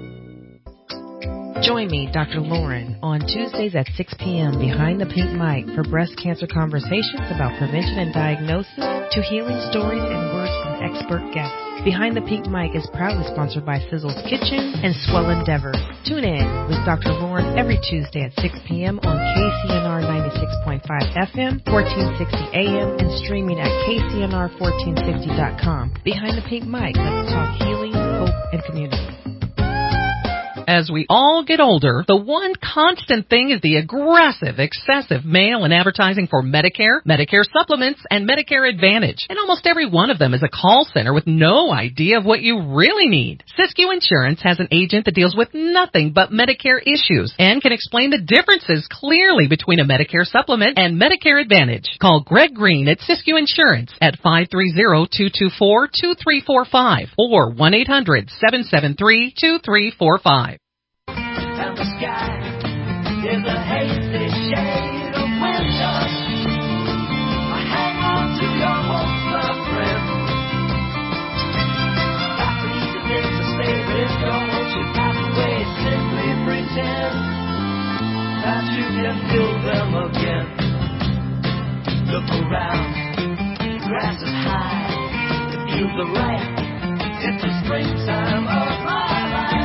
Join me, Doctor Lauren, on Tuesdays at six p.m. behind the pink mic for breast cancer conversations about prevention and diagnosis to healing stories and words from expert guests. Behind the Pink Mic is proudly sponsored by Sizzle's Kitchen and Swell Endeavor. Tune in with Doctor Lauren every Tuesday at six p.m. on K C N R ninety-six point five F M, fourteen sixty A M, and streaming at K C N R fourteen sixty dot com. Behind the Pink Mic, let's talk healing, hope, and community. As we all get older, the one constant thing is the aggressive, excessive mail and advertising for Medicare, Medicare supplements, and Medicare Advantage. And almost every one of them is a call center with no idea of what you really need. Siskiyou Insurance has an agent that deals with nothing but Medicare issues and can explain the differences clearly between a Medicare supplement and Medicare Advantage. Call Greg Green at Siskiyou Insurance at five three zero, two two four, two three four five or one eight hundred, seven seven three, two three four five. And the sky is a hazy shade of winter. I hang on to your hope, my friend. That's the easy thing to say, but if your hopes should pass away, simply pretend that you can feel them again. Look around, the grass is high, it feels the right. It's the springtime of my life.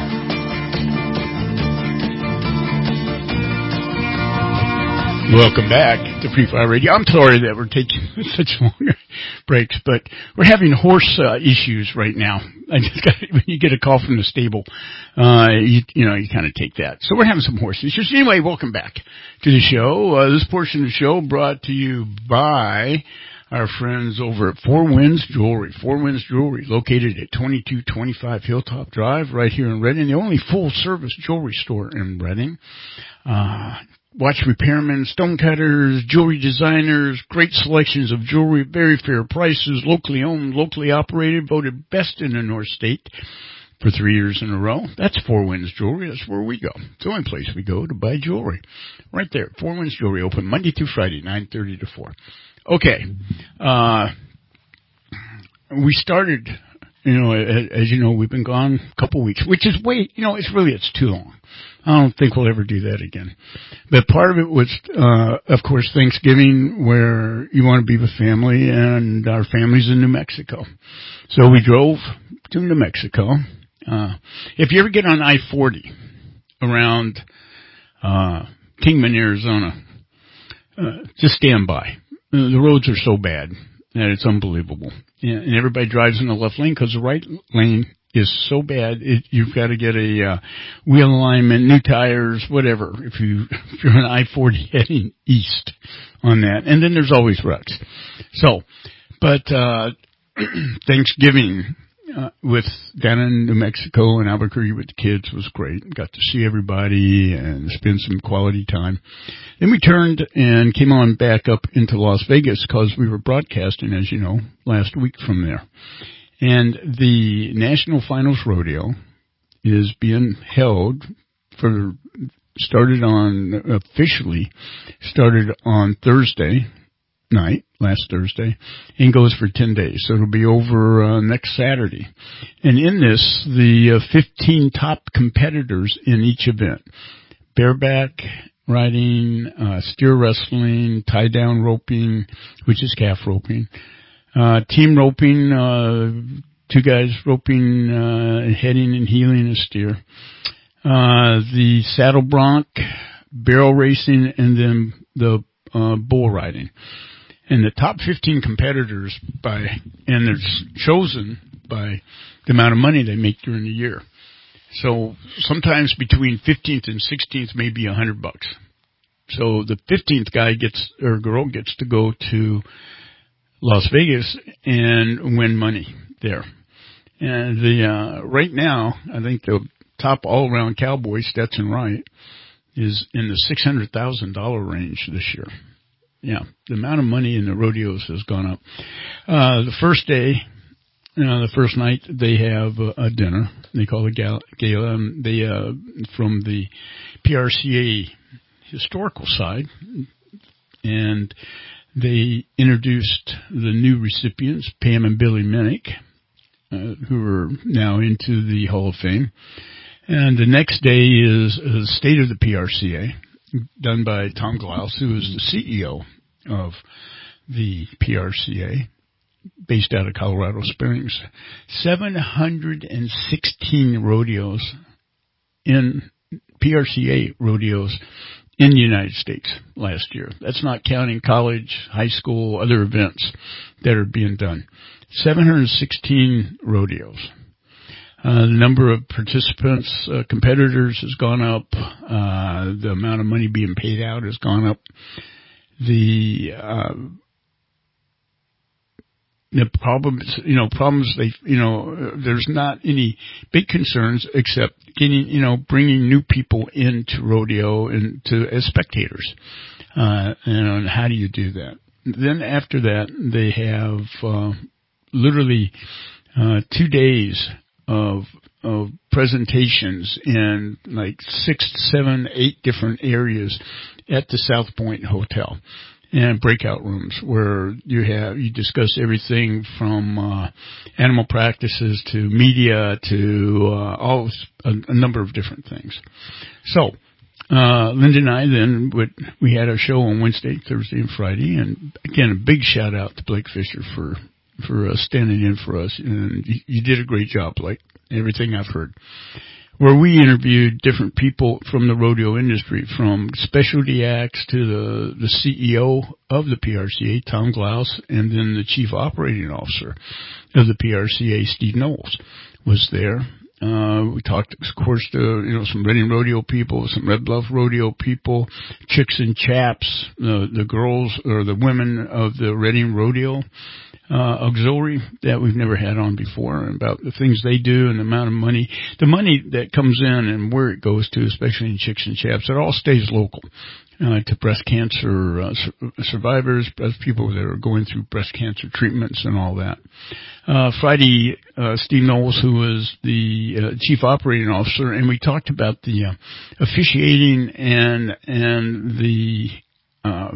Welcome back to Free Fire Radio. I'm sorry that we're taking such long breaks, but we're having horse uh, issues right now. I just got when you get a call from the stable, uh, you, you know, you kind of take that. So we're having some horse issues. Anyway, welcome back to the show. Uh, this portion of the show brought to you by our friends over at Four Winds Jewelry. Four Winds Jewelry, located at twenty-two twenty-five Hilltop Drive, right here in Reading, the only full-service jewelry store in Reading. Uh, watch repairmen, stone cutters, jewelry designers, great selections of jewelry, very fair prices, locally owned, locally operated, voted best in the North State for three years in a row. That's Four Winds Jewelry. That's where we go. It's the only place we go to buy jewelry. Right there. Four Winds Jewelry, open Monday through Friday, nine thirty to four. Okay. Uh, we started, you know, as you know, we've been gone a couple weeks, which is way, you know, it's really, it's too long. I don't think we'll ever do that again. But part of it was, uh, of course, Thanksgiving, where you want to be with family, and our family's in New Mexico. So we drove to New Mexico. Uh, if you ever get on I forty around, uh, Kingman, Arizona, uh, just stand by. The roads are so bad that it's unbelievable. And everybody drives in the left lane because the right lane is so bad, it, you've got to get a uh, wheel alignment, new tires, whatever, if, you, if you're on I forty heading east on that. And then there's always ruts. So, but uh Thanksgiving uh, with down in New Mexico and Albuquerque with the kids was great. Got to see everybody and spend some quality time. Then we turned and came on back up into Las Vegas because we were broadcasting, as you know, last week from there. And the National Finals Rodeo is being held for, started on, officially started on Thursday night, last Thursday, and goes for ten days. So it'll be over uh, next Saturday. And in this, the uh, fifteen top competitors in each event, bareback riding, uh, steer wrestling, tie-down roping, which is calf roping, uh, team roping, uh, two guys roping, uh, heading and heeling a steer, uh, the saddle bronc, barrel racing, and then the uh, bull riding. And the top fifteen competitors by, and they're chosen by the amount of money they make during the year. So sometimes between fifteenth and sixteenth, maybe a hundred bucks. So the fifteenth guy gets, or girl gets to go to Las Vegas and win money there. And the, uh, right now, I think the top all around cowboy, Stetson Wright, is in the six hundred thousand dollars range this year. Yeah, the amount of money in the rodeos has gone up. Uh, the first day, you know, the first night, they have a, a dinner. They call it gala. gala and they, uh, from the P R C A historical side, and they introduced the new recipients, Pam and Billy Minnick, uh, who are now into the Hall of Fame. And the next day is a State of the P R C A, done by Tom Glaus, who is the C E O of the P R C A, based out of Colorado Springs. seven hundred sixteen rodeos in P R C A rodeos in the United States last year. That's not counting college, high school, other events that are being done. seven hundred sixteen rodeos. Uh, the number of participants, uh, competitors has gone up. Uh, the amount of money being paid out has gone up. The, uh, the problems, you know, problems they, you know, there's not any big concerns except getting, you know, bringing new people into rodeo and to as spectators. Uh, and how do you do that? Then after that, they have, uh, literally, uh, two days of of presentations in like six, seven, eight different areas at the South Point Hotel, and breakout rooms where you have you discuss everything from uh, animal practices to media to uh, all a, a number of different things. So uh, Linda and I then would, we had our show on Wednesday, Thursday, and Friday, and again a big shout out to Blake Fisher for for uh, standing in for us, and you, you did a great job, Blake. Everything I've heard, where we interviewed different people from the rodeo industry, from specialty acts to the, the C E O of the P R C A, Tom Glaus, and then the chief operating officer of the P R C A, Steve Knowles, was there. Uh, we talked, of course, to, you know, some Reading rodeo people, some Red Bluff rodeo people, chicks and chaps, the, the girls or the women of the Reading rodeo Uh, auxiliary that we've never had on before, and about the things they do and the amount of money, the money that comes in and where it goes to, especially in chicks and chaps. It all stays local uh, to breast cancer uh, su- survivors, breast people that are going through breast cancer treatments and all that. Uh, Friday, uh, Steve Knowles, who was the uh, chief operating officer, and we talked about the uh, officiating and and the uh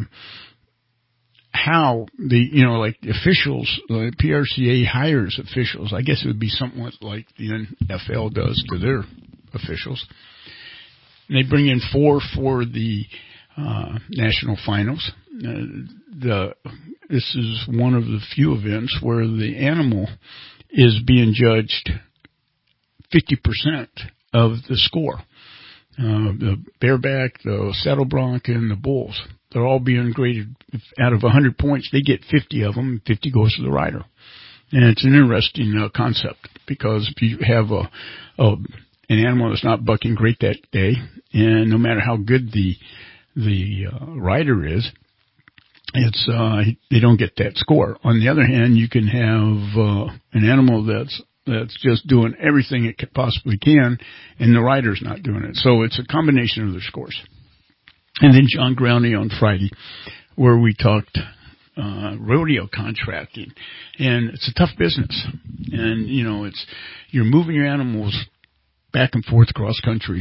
how the, you know, like the officials, the P R C A hires officials. I guess it would be somewhat like the N F L does to their officials. And they bring in four for the uh, national finals. Uh, the this is one of the few events where the animal is being judged fifty percent of the score. Uh, the bareback, the saddle bronc, and the bulls. They're all being graded. Out of one hundred points, they get fifty of them, and fifty goes to the rider. And it's an interesting uh, concept, because if you have a, a an animal that's not bucking great that day, and no matter how good the the uh, rider is, it's uh, they don't get that score. On the other hand, you can have uh, an animal that's that's just doing everything it could possibly can, and the rider's not doing it. So it's a combination of their scores. And then John Growney on Friday, where we talked uh, rodeo contracting, and it's a tough business. And you know, it's you're moving your animals back and forth across country.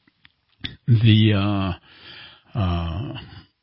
The uh, uh,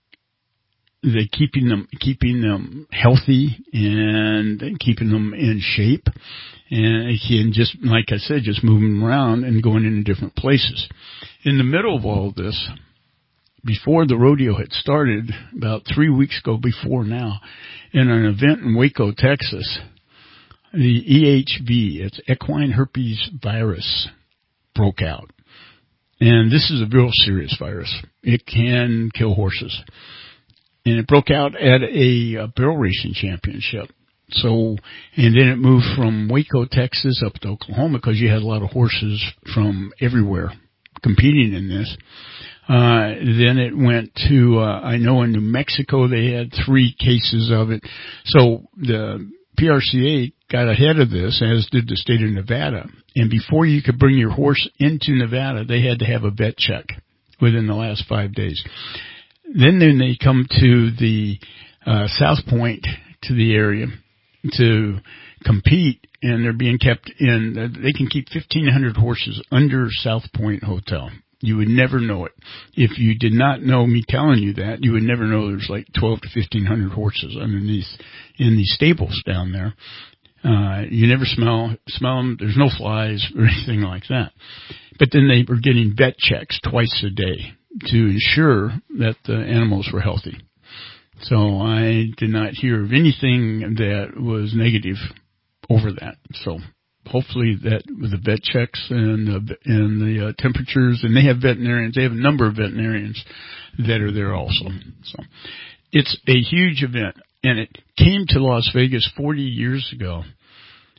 they keeping them keeping them healthy and keeping them in shape, and again, just like I said, just moving them around and going into different places. In the middle of all of this, before the rodeo had started, about three weeks ago before now, in an event in Waco, Texas, the E H V, it's equine herpes virus, broke out. And this is a real serious virus. It can kill horses. And it broke out at a, a barrel racing championship. So, and then it moved from Waco, Texas up to Oklahoma, because you had a lot of horses from everywhere competing in this. Uh, then it went to, uh, I know in New Mexico they had three cases of it. So the P R C A got ahead of this, as did the state of Nevada. And before you could bring your horse into Nevada, they had to have a vet check within the last five days. Then, then they come to the, uh, South Point, to the area to compete, and they're being kept in, they can keep fifteen hundred horses under South Point Hotel. You would never know it. If you did not know me telling you that, you would never know there's like twelve to fifteen hundred horses underneath in these stables down there. Uh, you never smell, smell them. There's no flies or anything like that. But then they were getting vet checks twice a day to ensure that the animals were healthy. So I did not hear of anything that was negative over that. So hopefully that with the vet checks and the, and the uh, temperatures, and they have veterinarians, they have a number of veterinarians that are there also. So it's a huge event, and it came to Las Vegas forty years ago.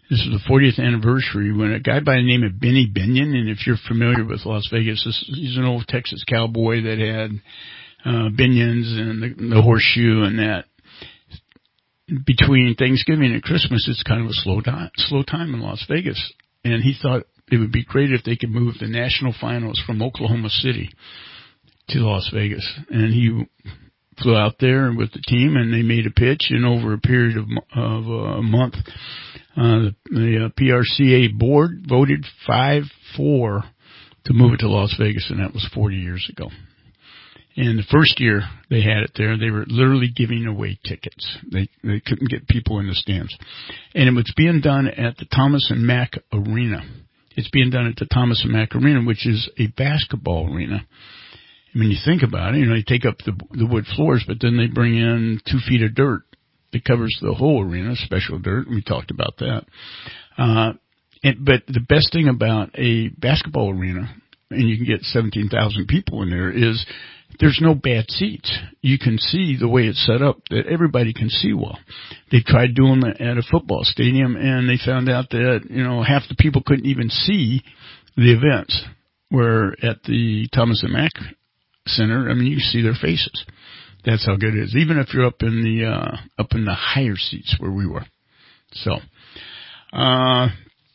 this is the fortieth anniversary when a guy by the name of Benny Binion, and if you're familiar with Las Vegas, this, he's an old Texas cowboy that had uh, Binions and the, the horseshoe and that. Between Thanksgiving and Christmas, it's kind of a slow time, slow time in Las Vegas. And he thought it would be great if they could move the national finals from Oklahoma City to Las Vegas. And he flew out there with the team, and they made a pitch, and over a period of, of uh, a month, uh, the, the uh, P R C A board voted five four to move it to Las Vegas, and that was forty years ago. And the first year they had it there, they were literally giving away tickets. They they couldn't get people in the stands. And it was being done at the Thomas and Mack Arena. It's being done at the Thomas and Mack Arena, which is a basketball arena. I mean, you think about it, you know, they take up the, the wood floors, but then they bring in two feet of dirt that covers the whole arena, special dirt. We talked about that. Uh, and, but the best thing about a basketball arena, and you can get seventeen thousand people in there, is there's no bad seats. You can see the way it's set up that everybody can see well. They tried doing it at a football stadium, and they found out that, you know, half the people couldn't even see the events. Where at the Thomas and Mack Center, I mean, you see their faces. That's how good it is. Even if you're up in the uh, up in the higher seats where we were. So, uh,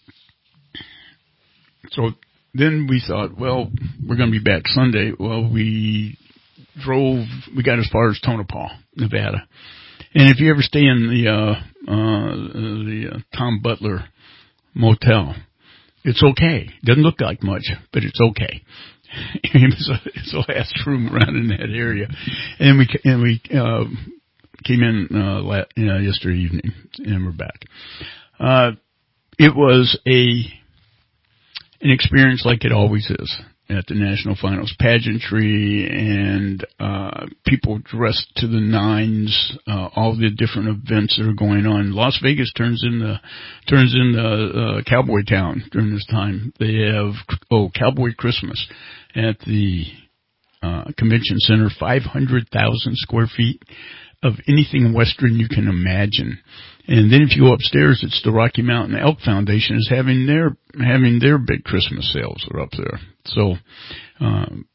so then we thought, well, we're going to be back Sunday. Well, we drove, we got as far as Tonopah, Nevada. And if you ever stay in the, uh, uh, the uh, Tom Butler Motel, it's okay. Doesn't look like much, but it's okay. it's, a, it's the last room around in that area. And we, and we, uh, came in, uh, la- uh, yesterday evening, and we're back. Uh, it was a, an experience like it always is at the national finals. Pageantry and uh people dressed to the nines, uh all the different events that are going on. Las Vegas turns into turns into uh, cowboy town during this time. They have oh Cowboy Christmas at the uh convention center, five hundred thousand square feet of anything Western you can imagine. And then if you go upstairs, it's the Rocky Mountain Elk Foundation is having their having their big Christmas sales are up there. So um,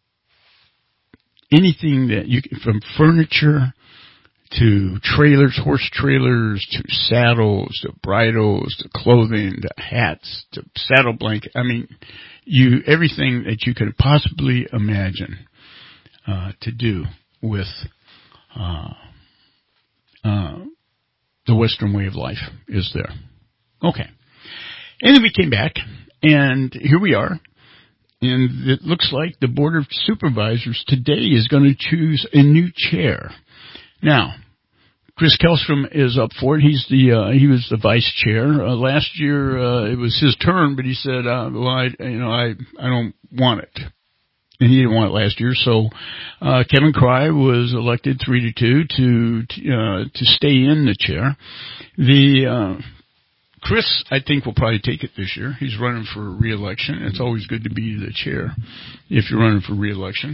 anything that you can, from furniture to trailers, horse trailers, to saddles, to bridles, to clothing, to hats, to saddle blanket. I mean, you everything that you could possibly imagine uh, to do with uh, uh, the Western way of life is there. Okay. And then we came back, and here we are. And it looks like the Board of Supervisors today is going to choose a new chair. Now, Chris Kellstrom is up for it. He's the uh, he was the vice chair uh, last year. Uh, it was his turn, but he said, uh, "Well, I you know I I don't want it." And he didn't want it last year, so uh Kevin Cry was elected three to two to to, uh, to stay in the chair. The uh Chris, I think, will probably take it this year. He's running for re-election. It's always good to be the chair if you're running for re-election.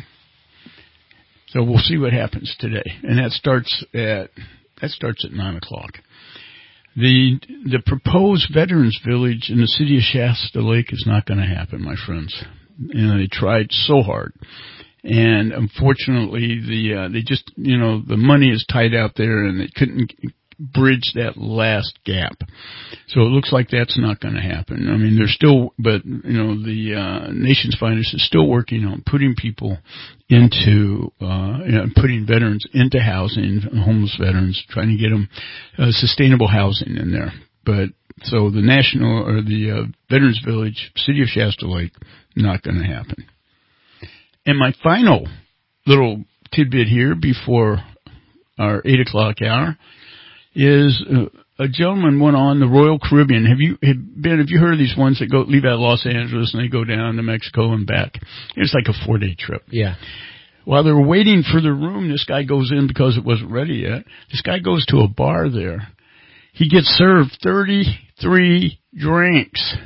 So we'll see what happens today, and that starts at that starts at nine o'clock. The the proposed Veterans Village in the city of Shasta Lake is not going to happen, my friends. You know, they tried so hard, and unfortunately, the uh, they just you know the money is tied out there, and they couldn't bridge that last gap. So it looks like that's not going to happen. I mean, they're still, but you know, the uh, Nation's Finest is still working on putting people into, uh, you know, putting veterans into housing, homeless veterans, trying to get them uh, sustainable housing in there. But so the national or the uh, Veterans Village, City of Shasta Lake, not going to happen. And my final little tidbit here before our eight o'clock hour is uh, a gentleman went on the Royal Caribbean. Have you have been? Have you heard of these ones that go leave out of Los Angeles and they go down to Mexico and back? It's like a four day trip. Yeah. While they were waiting for the room, this guy goes in because it wasn't ready yet. This guy goes to a bar there. He gets served thirty-three drinks.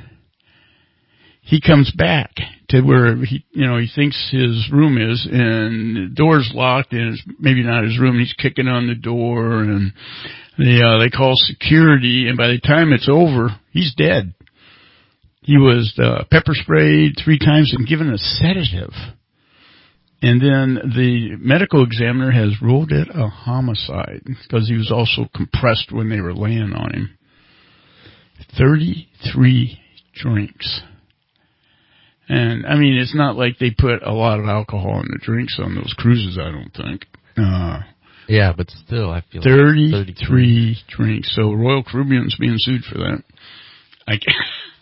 He comes back to where he, you know, he thinks his room is, and the door's locked, and it's maybe not his room. He's kicking on the door, and They, uh, they call security, and by the time it's over, he's dead. He was uh, pepper sprayed three times and given a sedative. And then the medical examiner has ruled it a homicide because he was also compressed when they were laying on him. thirty-three drinks. And, I mean, it's not like they put a lot of alcohol in the drinks on those cruises, I don't think. Uh, yeah, but still, I feel thirty-three like thirty-three drinks. So Royal Caribbean's being sued for that. I can't.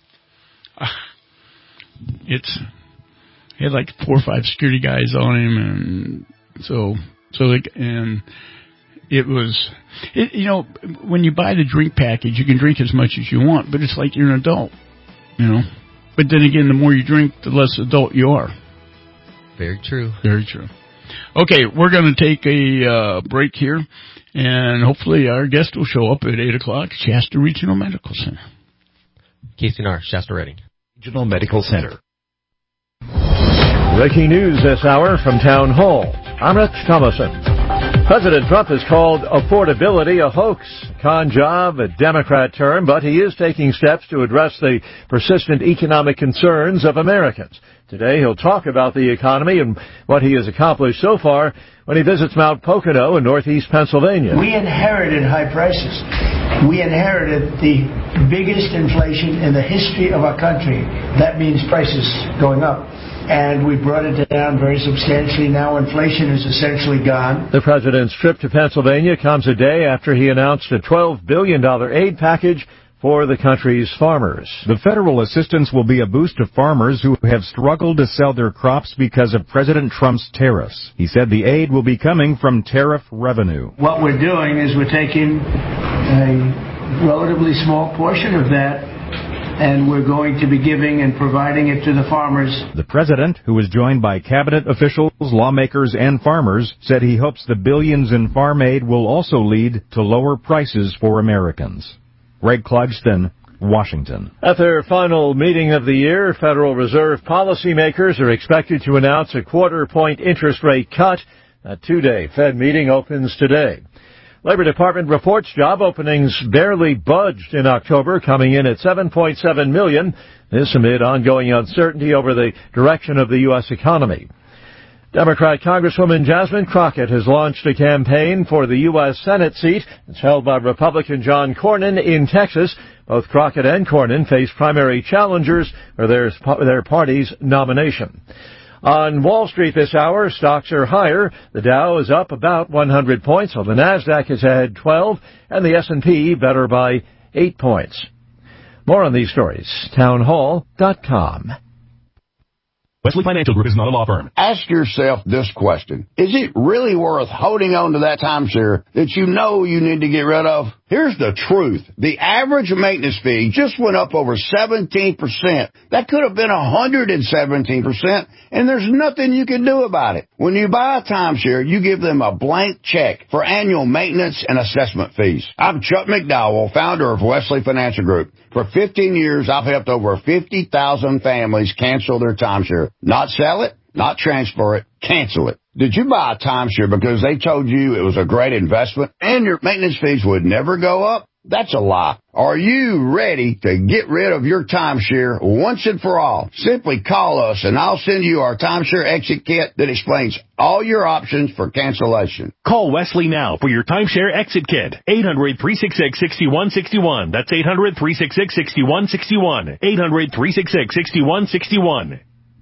It's, he had like four or five security guys on him, and so, so like, and it was, it, you know, when you buy the drink package, you can drink as much as you want, but it's like you're an adult, you know. But then again, the more you drink, the less adult you are. Very true. Very true. Okay, we're going to take a uh, break here, and hopefully our guest will show up at eight o'clock at Shasta Regional Medical Center. K C N R, Shasta Redding. Regional Medical Center. Breaking news this hour from Town Hall. I'm Rich Thomason. President Trump has called affordability a hoax, con job, a Democrat term, but he is taking steps to address the persistent economic concerns of Americans. Today he'll talk about the economy and what he has accomplished so far when he visits Mount Pocono in northeast Pennsylvania. We inherited high prices. We inherited the biggest inflation in the history of our country. That means prices going up. And we brought it down very substantially. Now inflation is essentially gone. The president's trip to Pennsylvania comes a day after he announced a twelve billion dollars aid package for the country's farmers. The federal assistance will be a boost to farmers who have struggled to sell their crops because of President Trump's tariffs. He said the aid will be coming from tariff revenue. What we're doing is we're taking a relatively small portion of that, and we're going to be giving and providing it to the farmers. The president, who was joined by cabinet officials, lawmakers, and farmers, said he hopes the billions in farm aid will also lead to lower prices for Americans. Greg Clugston, Washington. At their final meeting of the year, Federal Reserve policymakers are expected to announce a quarter-point interest rate cut. A two-day Fed meeting opens today. Labor Department reports job openings barely budged in October, coming in at seven point seven million. This amid ongoing uncertainty over the direction of the U S economy. Democrat Congresswoman Jasmine Crockett has launched a campaign for the U S Senate seat. It's held by Republican John Cornyn in Texas. Both Crockett and Cornyn face primary challengers for their, their party's nomination. On Wall Street this hour, stocks are higher. The Dow is up about one hundred points, while the Nasdaq has had twelve, and the S and P better by eight points. More on these stories, townhall dot com. Wesley Financial Group is not a law firm. Ask yourself this question. Is it really worth holding on to that timeshare that you know you need to get rid of? Here's the truth. The average maintenance fee just went up over seventeen percent. That could have been one hundred seventeen percent, and there's nothing you can do about it. When you buy a timeshare, you give them a blank check for annual maintenance and assessment fees. I'm Chuck McDowell, founder of Wesley Financial Group. For fifteen years, I've helped over fifty thousand families cancel their timeshare. Not sell it, not transfer it, cancel it. Did you buy a timeshare because they told you it was a great investment and your maintenance fees would never go up? That's a lie. Are you ready to get rid of your timeshare once and for all? Simply call us and I'll send you our timeshare exit kit that explains all your options for cancellation. Call Wesley now for your timeshare exit kit. eight hundred, three six six, six one six one. That's eight hundred, three six six, six one six one. eight hundred, three six six, six one six one.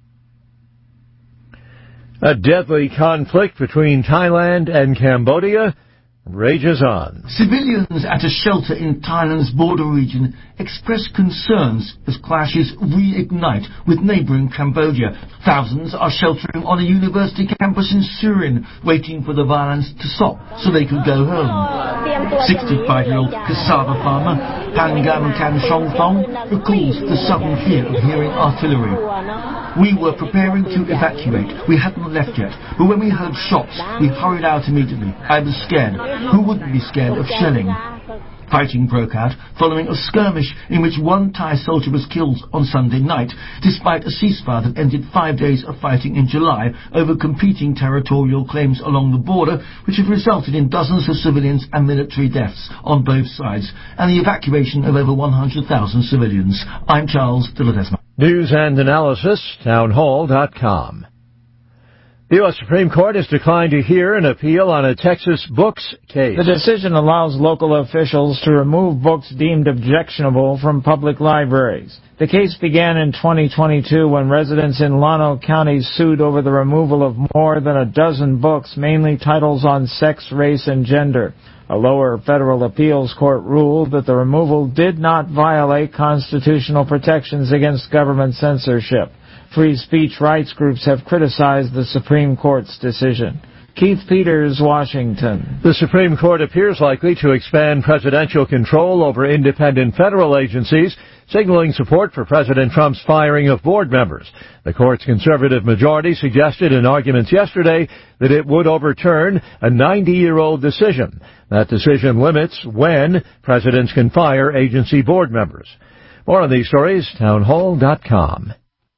A deadly conflict between Thailand and Cambodia rages on. Civilians at a shelter in Thailand's border region express concerns as clashes reignite with neighbouring Cambodia. Thousands are sheltering on a university campus in Surin, waiting for the violence to stop so they could go home. sixty-five-year-old cassava farmer Pangam Kan Shong Thong recalls the sudden fear of hearing artillery. We were preparing to evacuate. We hadn't left yet, but when we heard shots, we hurried out immediately. I was scared. Who wouldn't be scared of shelling? Fighting broke out following a skirmish in which one Thai soldier was killed on Sunday night, despite a ceasefire that ended five days of fighting in July over competing territorial claims along the border, which have resulted in dozens of civilians and military deaths on both sides, and the evacuation of over one hundred thousand civilians. I'm Charles de Ledesma. News and analysis, townhall dot com. The U S Supreme Court has declined to hear an appeal on a Texas books case. The decision allows local officials to remove books deemed objectionable from public libraries. The case began in twenty twenty-two when residents in Llano County sued over the removal of more than a dozen books, mainly titles on sex, race, and gender. A lower federal appeals court ruled that the removal did not violate constitutional protections against government censorship. Free speech rights groups have criticized the Supreme Court's decision. Keith Peters, Washington. The Supreme Court appears likely to expand presidential control over independent federal agencies, signaling support for President Trump's firing of board members. The court's conservative majority suggested in arguments yesterday that it would overturn a ninety-year-old decision. That decision limits when presidents can fire agency board members. More on these stories, townhall dot com.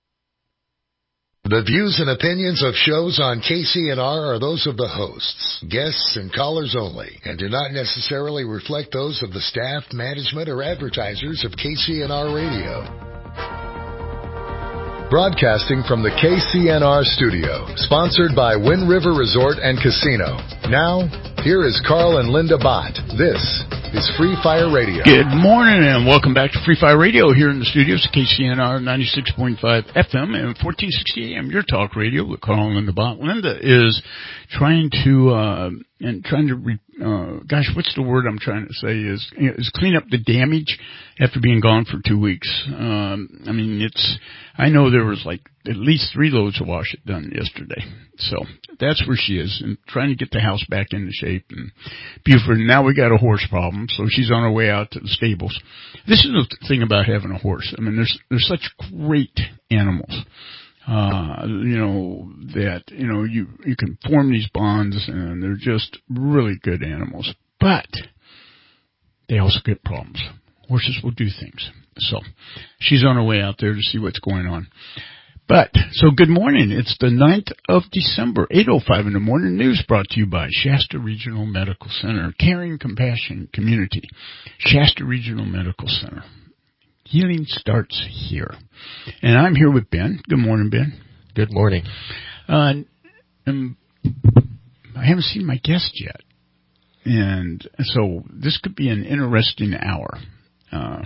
The views and opinions of shows on K C N R are those of the hosts, guests, and callers only, and do not necessarily reflect those of the staff, management, or advertisers of K C N R Radio. Broadcasting from the K C N R studio, sponsored by Wind River Resort and Casino. Now, here is Carl and Linda Bott. This is Free Fire Radio. Good morning and welcome back to Free Fire Radio here in the studios of K C N R ninety-six point five F M and fourteen sixty A M, your talk radio with Carl and Linda Bott. Linda is trying to, uh, and trying to, re, uh, gosh, what's the word I'm trying to say is, is clean up the damage after being gone for two weeks. Um, I mean, it's, I know there was like at least three loads of wash it done yesterday. So that's where she is, and trying to get the house back into shape. And Buford, now we got a horse problem, so she's on her way out to the stables. This is the thing about having a horse. I mean, there's, there's such great animals. Uh, you know, that, you know, you, you can form these bonds and they're just really good animals. But they also get problems. Horses will do things. So she's on her way out there to see what's going on. But, so good morning. It's the ninth of December, eight oh five in the morning. News brought to you by Shasta Regional Medical Center. Caring, compassion, community. Shasta Regional Medical Center. Healing starts here. And I'm here with Ben. Good morning, Ben. Good morning. Uh, um, I haven't seen my guest yet. And so this could be an interesting hour. Uh,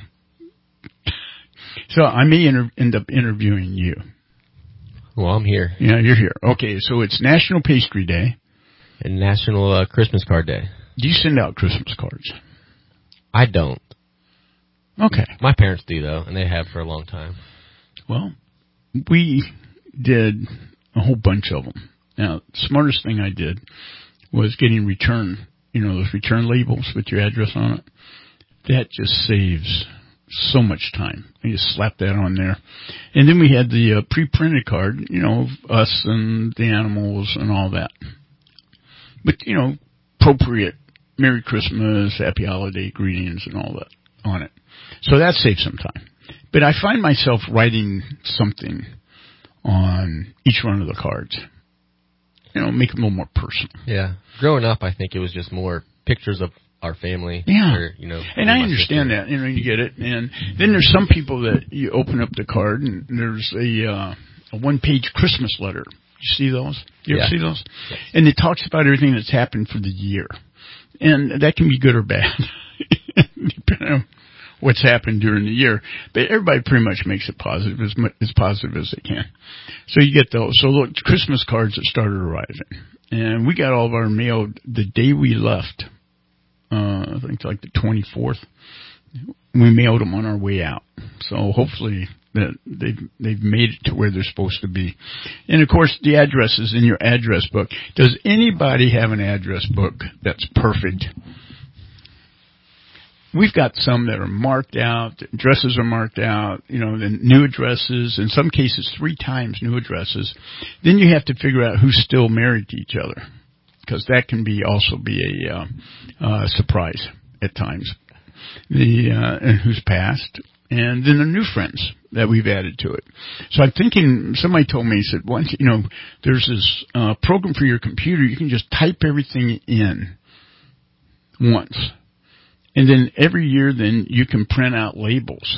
so I may inter- end up interviewing you. Well, I'm here. Yeah, you're here. Okay, so it's National Pastry Day. And National uh, Christmas Card Day. Do you send out Christmas cards? I don't. Okay. My parents do, though, and they have for a long time. Well, we did a whole bunch of them. Now, the smartest thing I did was getting return, you know, those return labels with your address on it. That just saves so much time. You just slap that on there. And then we had the uh, pre-printed card, you know, of us and the animals and all that. But, you know, appropriate Merry Christmas, Happy Holiday greetings and all that on it. So that saves some time. But I find myself writing something on each one of the cards. You know, make them a little more personal. Yeah. Growing up, I think it was just more pictures of our family. Yeah. Or, you know, and I understand sister. that. You know, you get it. And then there's some people that you open up the card and there's a, uh, a one-page Christmas letter. You see those? You ever yeah. see those? Yes. And it talks about everything that's happened for the year. And that can be good or bad, depending on what's happened during the year. But everybody pretty much makes it positive, as, much, as positive as they can. So you get those. So look, Christmas cards that started arriving. And we got all of our mail the day we left. Uh, I think like the twenty-fourth. We mailed them on our way out. So hopefully that they've, they've made it to where they're supposed to be. And of course, the address is in your address book. Does anybody have an address book that's perfect? We've got some that are marked out, addresses are marked out, you know, then new addresses, in some cases three times new addresses. Then you have to figure out who's still married to each other, because that can be also be a uh, uh, surprise at times. the uh, and who's passed, and then the new friends that we've added to it. So I'm thinking, somebody told me, he said, once, you know, there's this uh, program for your computer, you can just type everything in once. And then every year, then you can print out labels.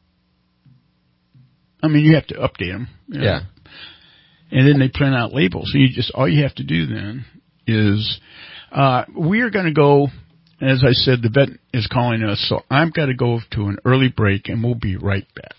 I mean, you have to update them. You know? Yeah. And then they print out labels. So you just, all you have to do then is, uh, we are going to go, as I said, the vet is calling us, so I've got to go to an early break, and we'll be right back.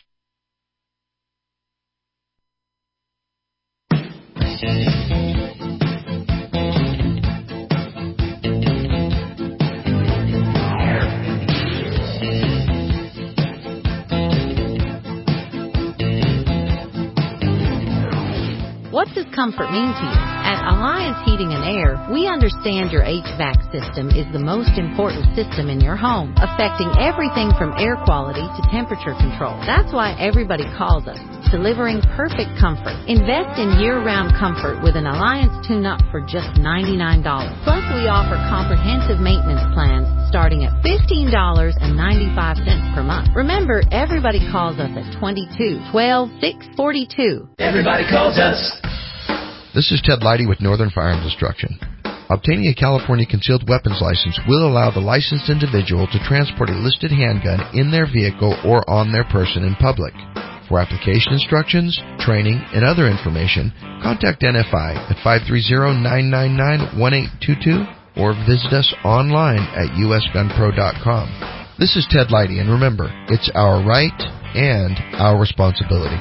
What does comfort mean to you? At Alliance Heating and Air, we understand your H V A C system is the most important system in your home, affecting everything from air quality to temperature control. That's why everybody calls us, delivering perfect comfort. Invest in year-round comfort with an Alliance tune-up for just ninety-nine dollars. Plus, we offer comprehensive maintenance plans starting at fifteen dollars and ninety-five cents per month. Remember, everybody calls us at twenty-two twelve six forty-two. Everybody calls us. This is Ted Leidy with Northern Firearms Instruction. Obtaining a California concealed weapons license will allow the licensed individual to transport a listed handgun in their vehicle or on their person in public. For application instructions, training, and other information, contact N F I at five three zero, nine nine nine, one eight two two or visit us online at u s gun pro dot com. This is Ted Leidy, and remember, it's our right and our responsibility.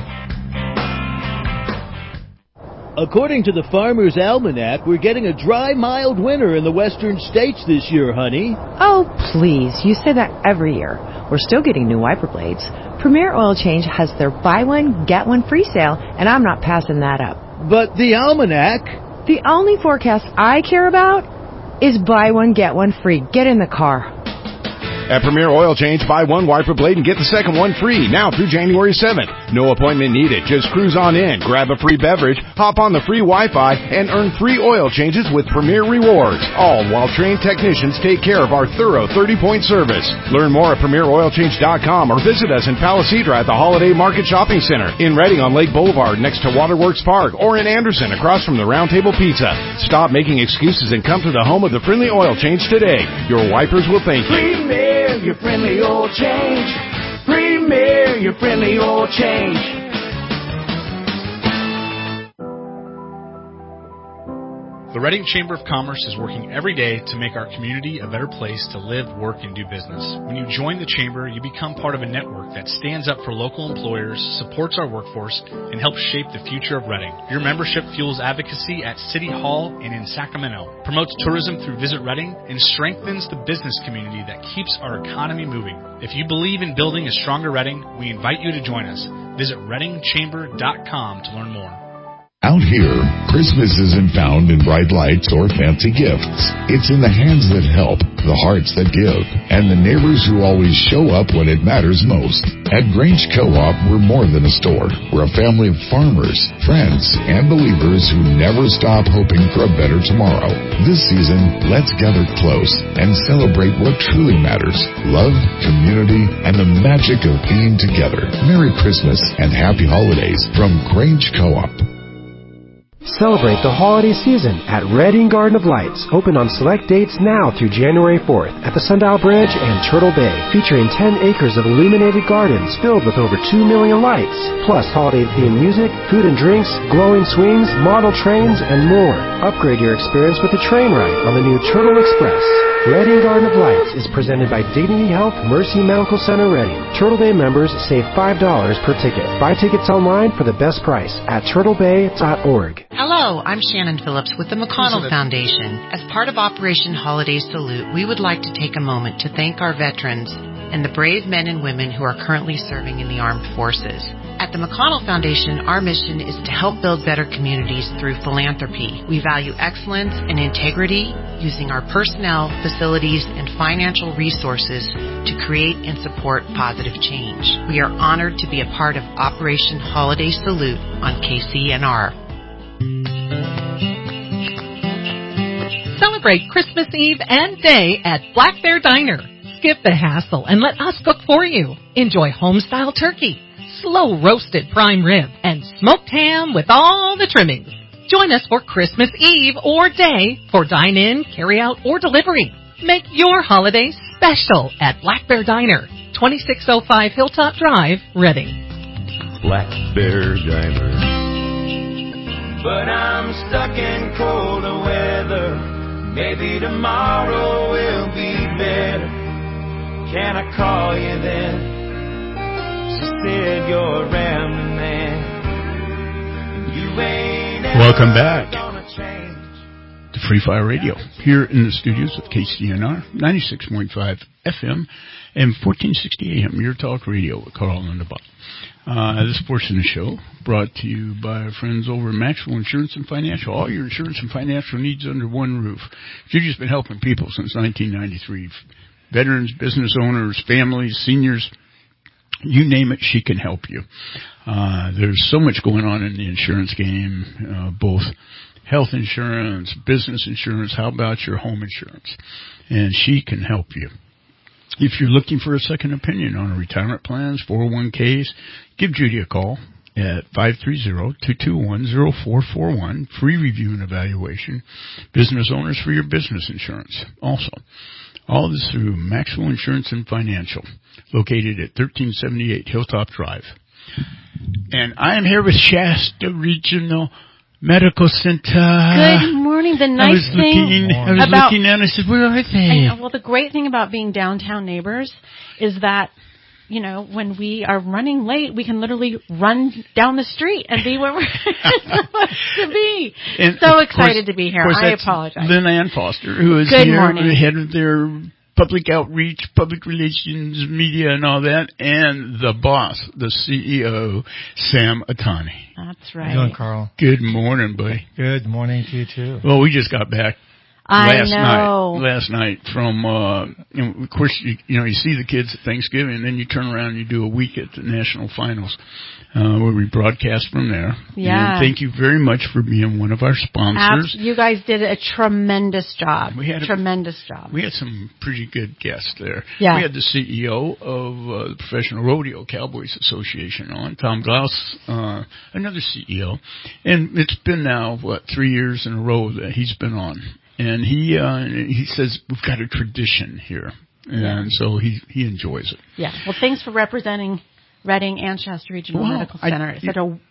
According to the Farmer's Almanac, we're getting a dry, mild winter in the western states this year, honey. Oh, please. You say that every year. We're still getting new wiper blades. Premier Oil Change has their buy one, get one free sale, and I'm not passing that up. But the Almanac... The only forecast I care about is buy one, get one free. Get in the car. At Premier Oil Change, buy one wiper blade and get the second one free, now through January seventh. No appointment needed. Just cruise on in, grab a free beverage, hop on the free Wi-Fi, and earn free oil changes with Premier Rewards, all while trained technicians take care of our thorough thirty-point service. Learn more at premier oil change dot com or visit us in Palisadra at the Holiday Market Shopping Center, in Reading on Lake Boulevard next to Waterworks Park, or in Anderson across from the Round Table Pizza. Stop making excuses and come to the home of the friendly oil change today. Your wipers will thank you. Premier, your friendly oil change. Premier, your friendly oil change. The Reading Chamber of Commerce is working every day to make our community a better place to live, work, and do business. When you join the Chamber, you become part of a network that stands up for local employers, supports our workforce, and helps shape the future of Reading. Your membership fuels advocacy at City Hall and in Sacramento, promotes tourism through Visit Reading, and strengthens the business community that keeps our economy moving. If you believe in building a stronger Reading, we invite you to join us. Visit reading chamber dot com to learn more. Out here, Christmas isn't found in bright lights or fancy gifts. It's in the hands that help, the hearts that give, and the neighbors who always show up when it matters most. At Grange Co-op, we're more than a store. We're a family of farmers, friends, and believers who never stop hoping for a better tomorrow. This season, let's gather close and celebrate what truly matters: love, community, and the magic of being together. Merry Christmas and Happy Holidays from Grange Co-op. Celebrate the holiday season at Reading Garden of Lights, open on select dates now through January fourth at the Sundial Bridge and Turtle Bay, featuring ten acres of illuminated gardens filled with over two million lights, plus holiday-themed music, food and drinks, glowing swings, model trains, and more. Upgrade your experience with a train ride on the new Turtle Express. Reading Garden of Lights is presented by Dignity Health Mercy Medical Center Reading. Turtle Bay members save five dollars per ticket. Buy tickets online for the best price at turtle bay dot org. Hello, I'm Shannon Phillips with the McConnell Foundation. As part of Operation Holiday Salute, we would like to take a moment to thank our veterans and the brave men and women who are currently serving in the armed forces. At the McConnell Foundation, our mission is to help build better communities through philanthropy. We value excellence and integrity, using our personnel, facilities, and financial resources to create and support positive change. We are honored to be a part of Operation Holiday Salute on K C N R. Celebrate Christmas Eve and Day at Black Bear Diner. Skip the hassle and let us cook for you. Enjoy home-style turkey, slow roasted prime rib, and smoked ham with all the trimmings. Join us for Christmas Eve or day for dine-in, carry-out, or delivery. Make your holiday special at Black Bear Diner, twenty-six oh five Hilltop Drive, Reading. Black Bear Diner. But I'm stuck in colder weather. Maybe tomorrow will be better. Can I call you then? She said you're around the man. You ain't Welcome back to Free Fire Radio here in the studios of K C N R ninety-six point five F M and fourteen sixty A M. Your talk radio with Carl and the Bob. Uh, this portion of the show brought to you by our friends over at Maxwell Insurance and Financial. All your insurance and financial needs under one roof. Judy's been helping people since nineteen ninety-three. Veterans, business owners, families, seniors, you name it, she can help you. Uh, there's so much going on in the insurance game, uh, both health insurance, business insurance. How about your home insurance? And she can help you. If you're looking for a second opinion on retirement plans, four oh one k's, give Judy a call at five three zero, two two one, zero four four one. Free review and evaluation. Business owners for your business insurance. Also, all this through Maxwell Insurance and Financial, located at thirteen seventy-eight Hilltop Drive. And I am here with Shasta Regional Medical Center. Good morning. The nice I was thing looking, I was about, looking and I said, where are they? I know, well, the great thing about being downtown neighbors is that, you know, when we are running late, we can literally run down the street and be where we're supposed to be. And so course, excited to be here. I apologize. Lynn Ann Foster, who is Good here, morning. head of their public outreach, public relations, media, and all that, and the boss, the C E O, Sam Atani. That's right. How you doing, Carl? Good morning, buddy. Good morning to you, too. Well, we just got back I last know. night. Last night from, uh, you know, of course, you, you know, you see the kids at Thanksgiving, and then you turn around and you do a week at the national finals, uh, where we broadcast from there. Yeah. And thank you very much for being one of our sponsors. Abs- you guys did a tremendous job. We had a, tremendous job. We had some pretty good guests there. Yeah. We had the C E O of uh, the Professional Rodeo Cowboys Association on, Tom Glaus, uh, another C E O. And it's been now, what, three years in a row that he's been on. And he uh, he says, we've got a tradition here. And Yeah. so he, he enjoys it. Yeah. Well, thanks for representing Reading and Chester Regional Well, Medical I- Center. It's such a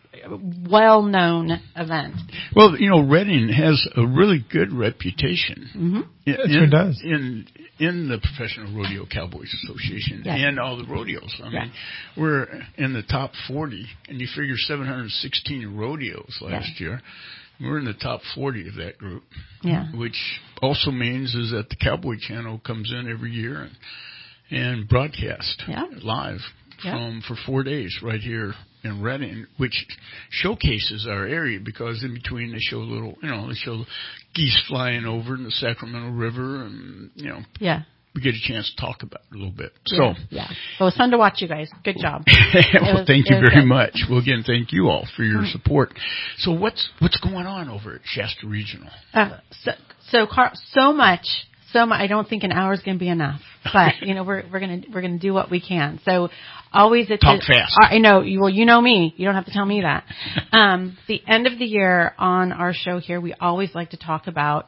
well-known event. Well, you know, Reading has a really good reputation. Mm-hmm. In, It sure in, does. In in the Professional Rodeo Cowboys Association Yes. and all the rodeos. I Yeah. mean, we're in the top forty, and you figure seven hundred sixteen rodeos last Yeah. year. We're in the top forty of that group. Yeah. Which also means is that the Cowboy Channel comes in every year and and broadcast Yeah. live Yeah. from for four days right here in Reading, which showcases our area because in between they show little, you know, they show geese flying over in the Sacramento River, and you know, Yeah. we get a chance to talk about it a little bit. Yeah. So, Yeah. Well, it was fun to watch you guys. Good job. well, was- thank it you was very good. much. Well, again, thank you all for your Mhm. support. So, what's what's going on over at Shasta Regional? Uh, so, so, Car- so much, so much. I don't think an hour is going to be enough, but you know, we're we're gonna we're gonna do what we can. So, always it's Talk a- fast. I know you. Well, you know me. You don't have to tell me that. Um, the end of the year on our show here, we always like to talk about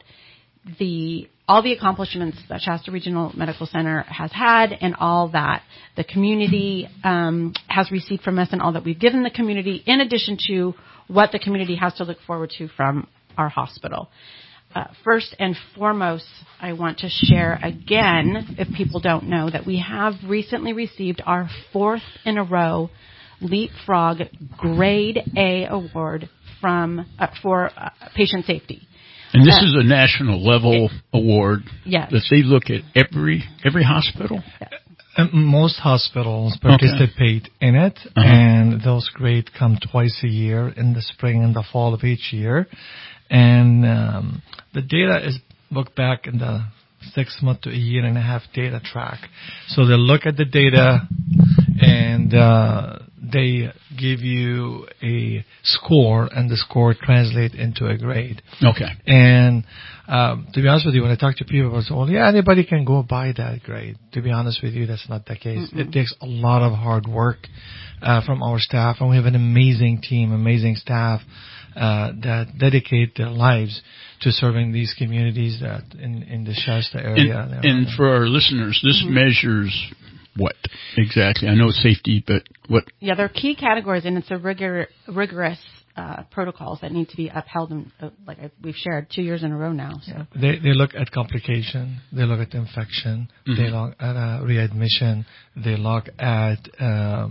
the all the accomplishments that Shasta Regional Medical Center has had, and all that the community um, has received from us, and all that we've given the community, in addition to what the community has to look forward to from our hospital. Uh, first and foremost, I want to share again, if people don't know, that we have recently received our fourth in a row Leapfrog Grade A award from uh, for uh, patient safety. And this Uh, is a national level award Yes. that they look at every every hospital. Uh, Most hospitals participate in it, Uh-huh. and those grades come twice a year, in the spring and the fall of each year. And um, the data is looked back in the six month to a year and a half data track. So they look at the data, and uh, they give you a score, and the score translates into a grade. Okay. And um, to be honest with you, when I talk to people, I say, well, yeah, anybody can go by that grade. To be honest with you, that's not the case. Mm-mm. It takes a lot of hard work uh, from our staff, and we have an amazing team, amazing staff uh, that dedicate their lives to serving these communities that in, in the Shasta area. And, and for our listeners, this mm-hmm. measures what exactly? I know safety, but what? Yeah, there are key categories, and it's a rigor, rigorous uh, protocols that need to be upheld, and uh, like we've shared two years in a row now. So yeah. they they look at complication, they look at infection, mm-hmm. they look at uh, readmission, they look at uh,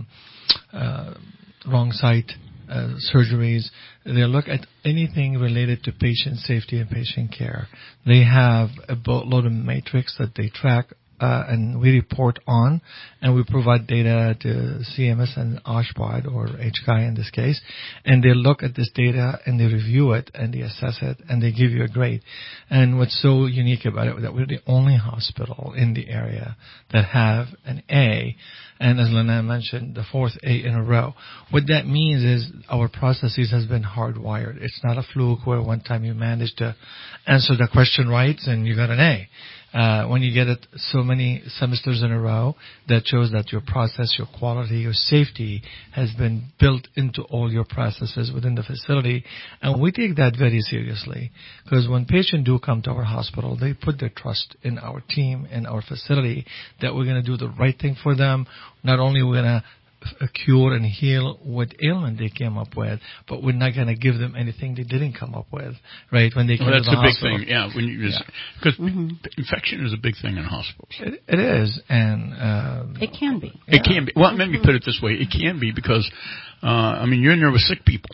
uh, wrong site uh, surgeries. They look at anything related to patient safety and patient care. They have a boatload of matrix that they track uh, and we report on, and we provide data to C M S and OSHPD, or H C I in this case, and they look at this data and they review it and they assess it and they give you a grade. And what's so unique about it is that we're the only hospital in the area that have an A, and as Lena mentioned, the fourth A in a row. What that means is our processes has been hardwired. It's not a fluke where one time you managed to answer the question right and you got an A. Uh, when you get it so many semesters in a row, that shows that your process, your quality, your safety has been built into all your processes within the facility. And we take that very seriously, because when patients do come to our hospital, they put their trust in our team, in our facility, that we're going to do the right thing for them. Not only are we going to cure and heal what ailment they came up with, but we're not going to give them anything they didn't come up with, right? When they come well, that's to the a hospital. big thing, yeah. When you because yeah. mm-hmm. infection is a big thing in hospitals. It, it is, and um, it can be. It yeah. can be. Well, let me put it this way: it can be because, uh, I mean, you're in there with sick people,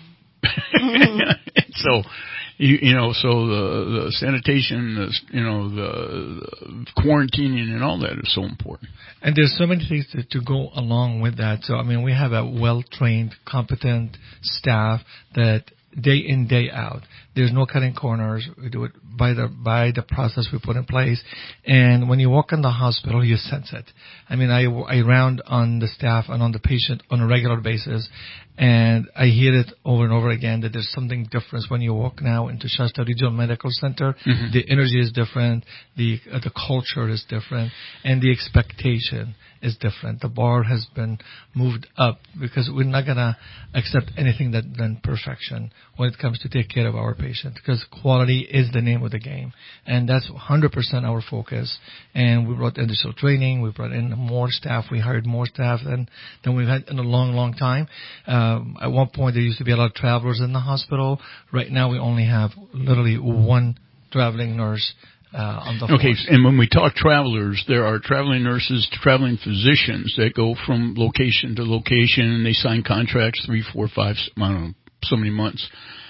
mm-hmm. so. You, you know, so the, the sanitation, the, you know, the, the quarantining and all that is so important. And there's so many things to, to go along with that. So, I mean, we have a well-trained, competent staff that day in, day out. There's no cutting corners. We do it by the by the process we put in place. And when you walk in the hospital, you sense it. I mean, I, I round on the staff and on the patient on a regular basis, and I hear it over and over again that there's something different when you walk now into Shasta Regional Medical Center. Mm-hmm. The energy is different, the uh, the culture is different, and the expectation is different. The bar has been moved up because we're not going to accept anything that than perfection when it comes to take care of our patients, because quality is the name of the game, and that's one hundred percent our focus. And we brought additional training, we brought in more staff, we hired more staff than than we've had in a long, long time. Um, at one point, there used to be a lot of travelers in the hospital. Right now, we only have literally one traveling nurse Uh, on the okay, force. And when we talk travelers, there are traveling nurses, traveling physicians that go from location to location, and they sign contracts three, four, five, I don't know, so many months.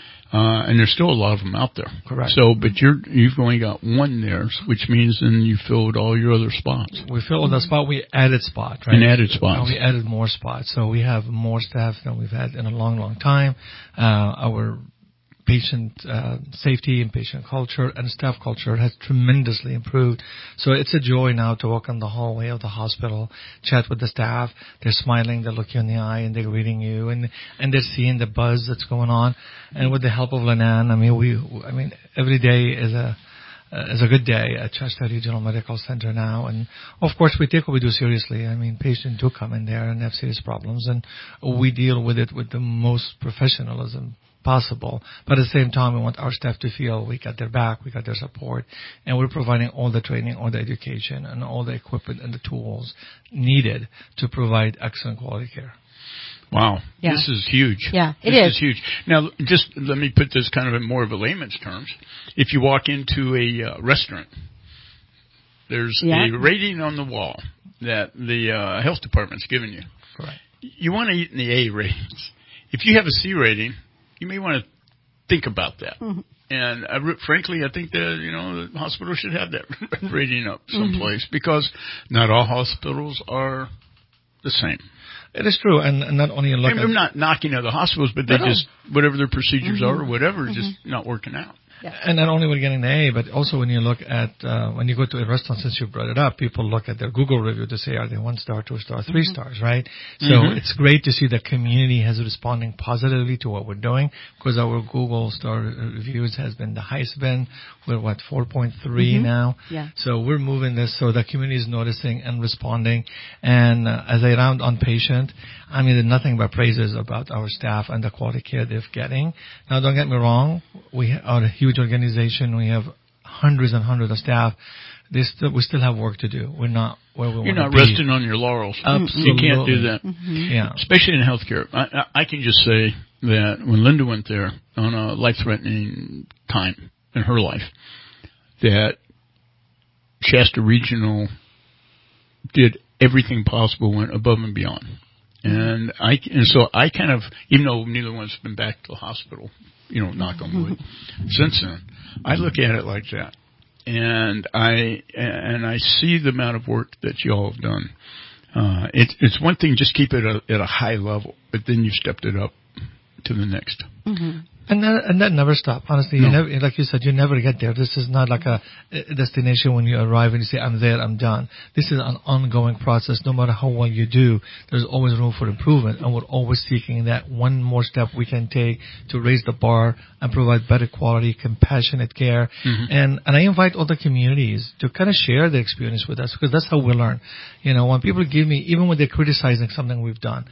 Uh, and there's still a lot of them out there. Correct. So, but you're, you've only got one there, which means then you filled all your other spots. We filled the spot, we added spot, right? And added spots. And we added more spots. So we have more staff than we've had in a long, long time. Uh, our patient uh, safety and patient culture and staff culture has tremendously improved. So it's a joy now to walk on the hallway of the hospital, chat with the staff. They're smiling, they look you in the eye, and they're greeting you, and and they're seeing the buzz that's going on. And with the help of Lenan, I mean, we, I mean, every day is a uh, is a good day at Shasta Regional Medical Center now. And of course, we take what we do seriously. I mean, patients do come in there and have serious problems, and we deal with it with the most professionalism possible. But at the same time, we want our staff to feel we got their back, we got their support, and we're providing all the training, all the education, and all the equipment and the tools needed to provide excellent quality care. Wow. Yeah. This is huge. Yeah, it this is. is huge. Now, just let me put this kind of in more of a layman's terms. If you walk into a uh, restaurant, there's yeah. a rating on the wall that the uh, health department's given you. Correct. You want to eat in the A ratings. If you have a C rating, you may want to think about that. Mm-hmm. And I, frankly, I think that, you know, the hospital should have that rating up someplace, mm-hmm. because not all hospitals are the same. It is true, and, and not only look I mean, at... I'm not knocking other hospitals, but they no. just, whatever their procedures mm-hmm. are or whatever, is mm-hmm. just not working out. Yeah. And not only when you're getting an A, but also when you look at, uh, when you go to a restaurant, since you brought it up, people look at their Google review to say, are they one star, two star, three mm-hmm. stars, right? So mm-hmm. it's great to see the community has responding positively to what we're doing, because our Google star reviews has been the highest been. We're what, four point three mm-hmm. now? Yeah. So we're moving this so the community is noticing and responding. And uh, as I round on patient, I mean, there's nothing but praises about our staff and the quality care they're getting. Now, don't get me wrong. We are a huge organization. We have hundreds and hundreds of staff. They still, we still have work to do. We're not where we want to be. You're not resting on your laurels. Absolutely. You can't do that. Mm-hmm. Yeah. Especially in healthcare. I, I, I can just say that when Linda went there on a life-threatening time in her life, that Shasta Regional did everything possible, went above and beyond. And I, and so I kind of, even though neither one's been back to the hospital, you know, knock on wood, since then, I look at it like that. And I, and I see the amount of work that y'all have done. Uh, it, it's one thing just keep it at a high level, but then you stepped it up to the next. Mm-hmm. And that, and that never stops. Honestly, no. you never, like you said, you never get there. This is not like a, a destination when you arrive and you say, I'm there, I'm done. This is an ongoing process. No matter how well you do, there's always room for improvement. And we're always seeking that one more step we can take to raise the bar and provide better quality, compassionate care. Mm-hmm. And, and I invite all the communities to kind of share their experience with us, because that's how we learn. You know, when people give me, even when they're criticizing something we've done,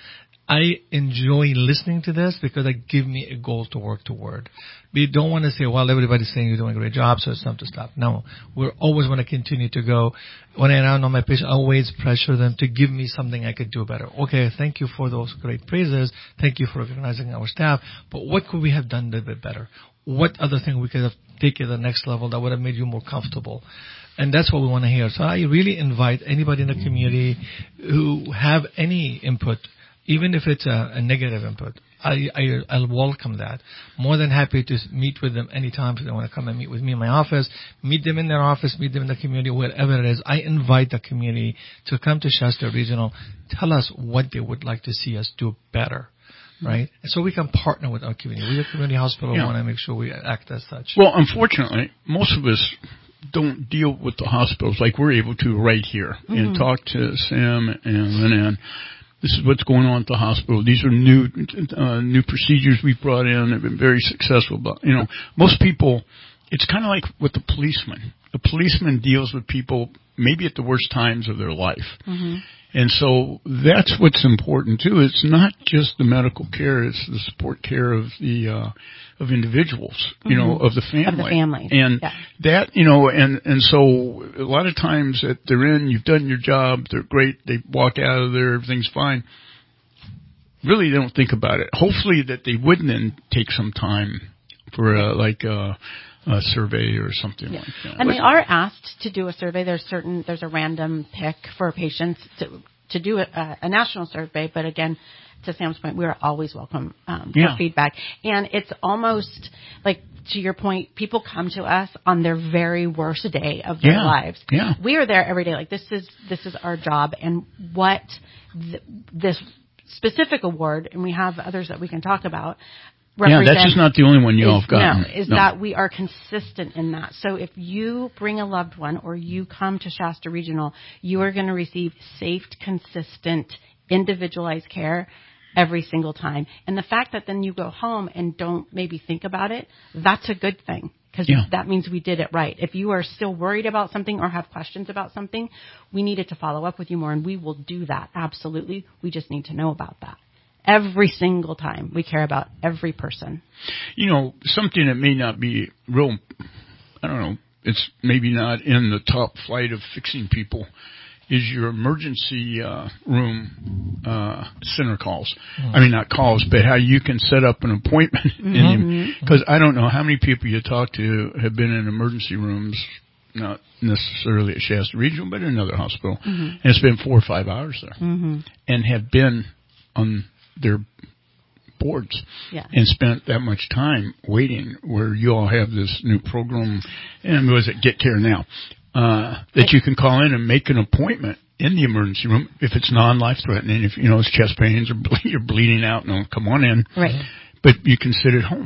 I enjoy listening to this because it gives me a goal to work toward. We don't want to say, well, everybody's saying you're doing a great job, so it's time to stop. No, we always want to continue to go. When I round on my patient, I always pressure them to give me something I could do better. Okay, thank you for those great praises. Thank you for recognizing our staff. But what could we have done a little bit better? What other thing we could have taken to the next level that would have made you more comfortable? And that's what we want to hear. So I really invite anybody in the community who have any input, even if it's a, a negative input, I, I, I'll welcome that. More than happy to meet with them anytime if they want to come and meet with me in my office, meet them in their office, meet them in the community, wherever it is. I invite the community to come to Shasta Regional, tell us what they would like to see us do better, right? And so we can partner with our community. We, the community hospital, yeah. want to make sure we act as such. Well, unfortunately, most of us don't deal with the hospitals like we're able to right here mm-hmm. and talk to Sam and Lynn. This is what's going on at the hospital. These are new uh, new procedures we've brought in. They've been very successful. But, you know, most people, it's kind of like with the policeman. The policeman deals with people maybe at the worst times of their life. Mm-hmm. And so that's what's important, too. It's not just the medical care. It's the support care of the uh, of individuals, you mm-hmm. know, of the family. Of the family. And yeah. that, you know, and, and so a lot of times that they're in, you've done your job, they're great, they walk out of there, everything's fine. Really, they don't think about it. Hopefully that they wouldn't then take some time for, uh, like, uh, a survey or something yeah. like that. And they are asked to do a survey. There's certain, there's a random pick for patients to, to do a, a national survey. But again, to Sam's point, we are always welcome um, yeah. for feedback. And it's almost like, to your point, people come to us on their very worst day of their yeah. lives. Yeah. We are there every day. Like, this is, this is our job. And what th- this specific award, and we have others that we can talk about, yeah, that's just not the only one you all have gotten. No, is no. that we are consistent in that. So if you bring a loved one or you come to Shasta Regional, you are going to receive safe, consistent, individualized care every single time. And the fact that then you go home and don't maybe think about it, that's a good thing, because yeah. that means we did it right. If you are still worried about something or have questions about something, we needed to follow up with you more, and we will do that. Absolutely. We just need to know about that. Every single time. We care about every person. You know, something that may not be real, I don't know, it's maybe not in the top flight of fixing people, is your emergency uh, room uh, center calls. Mm-hmm. I mean, not calls, but how you can set up an appointment. Because mm-hmm. I don't know how many people you talk to have been in emergency rooms, not necessarily at Shasta Regional, but in another hospital, mm-hmm. and it's been four or five hours there, mm-hmm. and have been on their boards yeah. and spent that much time waiting, where you all have this new program, and was it Get Care Now, uh, that you can call in and make an appointment in the emergency room if it's non-life threatening, if, you know, it's chest pains or ble- you're bleeding out, no, come on in. Right. But you can sit at home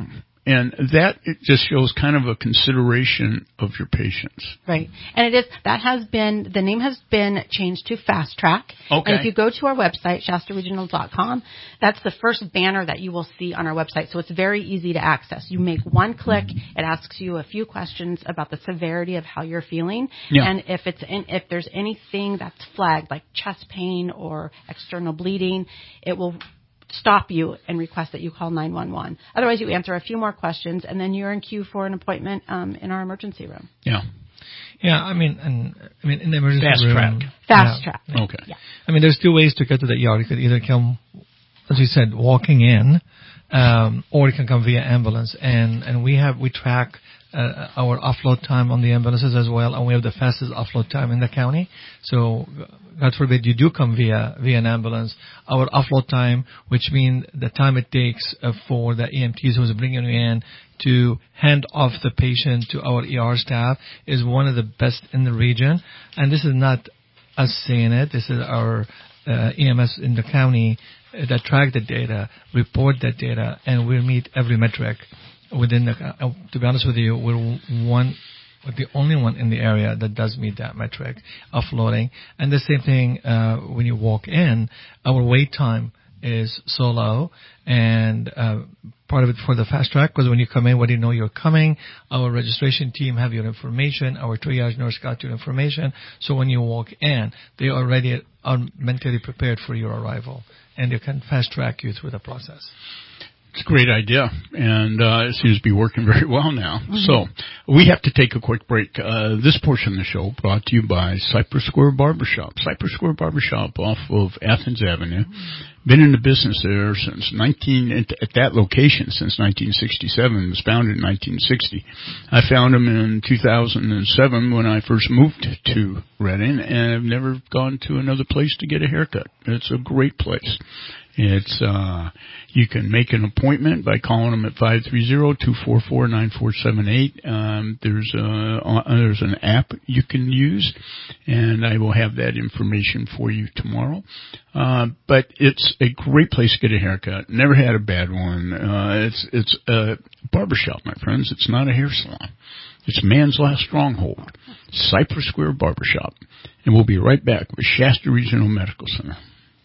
and that it just shows kind of a consideration of your patients. Right. And it is, that has been, the name has been changed to Fast Track. Okay. And if you go to our website, Shasta Regional dot com, that's the first banner that you will see on our website. So it's very easy to access. You make one click, it asks you a few questions about the severity of how you're feeling. Yeah. And if it's in, if there's anything that's flagged, like chest pain or external bleeding, it will stop you and request that you call nine one one. Otherwise, you answer a few more questions, and then you're in queue for an appointment um, in our emergency room. Yeah. Yeah, I mean, and I mean, in the emergency Fast room. track. Fast yeah. track. Okay. Yeah. I mean, there's two ways to get to the E R. You could either come, as you said, walking in, um, or you can come via ambulance. And, and we have, we track uh, our offload time on the ambulances as well, and we have the fastest offload time in the county. So, God forbid you do come via via an ambulance, our offload time, which means the time it takes uh, for the E M Ts who's bringing you in to hand off the patient to our E R staff, is one of the best in the region. And this is not us saying it. This is our uh, E M S in the county uh, that track the data, report that data, and we meet every metric within the. Uh, to be honest with you, we're one. But the only one in the area that does meet that metric, offloading. And the same thing uh, when you walk in, our wait time is so low, and uh, part of it for the fast track, because when you come in, when you know you're coming, our registration team have your information, our triage nurse got your information, so when you walk in, they already are mentally prepared for your arrival, and they can fast track you through the process. It's a great idea, and uh, it seems to be working very well now. Mm-hmm. So we have to take a quick break. Uh, this portion of the show brought to you by Cypress Square Barbershop. Cypress Square Barbershop off of Athens Avenue. Been in the business there since nineteen at, at that location since nineteen sixty-seven. It was founded in nineteen sixty. I found them in two thousand seven when I first moved to Redding, and I've never gone to another place to get a haircut. It's a great place. It's, uh, you can make an appointment by calling them at five three zero, two four four, nine four seven eight. Um, there's a, uh, there's an app you can use, and I will have that information for you tomorrow. Uh, but it's a great place to get a haircut. Never had a bad one. Uh, it's, it's a barbershop, my friends. It's not a hair salon. It's man's last stronghold. Cypress Square Barbershop. And we'll be right back with Shasta Regional Medical Center.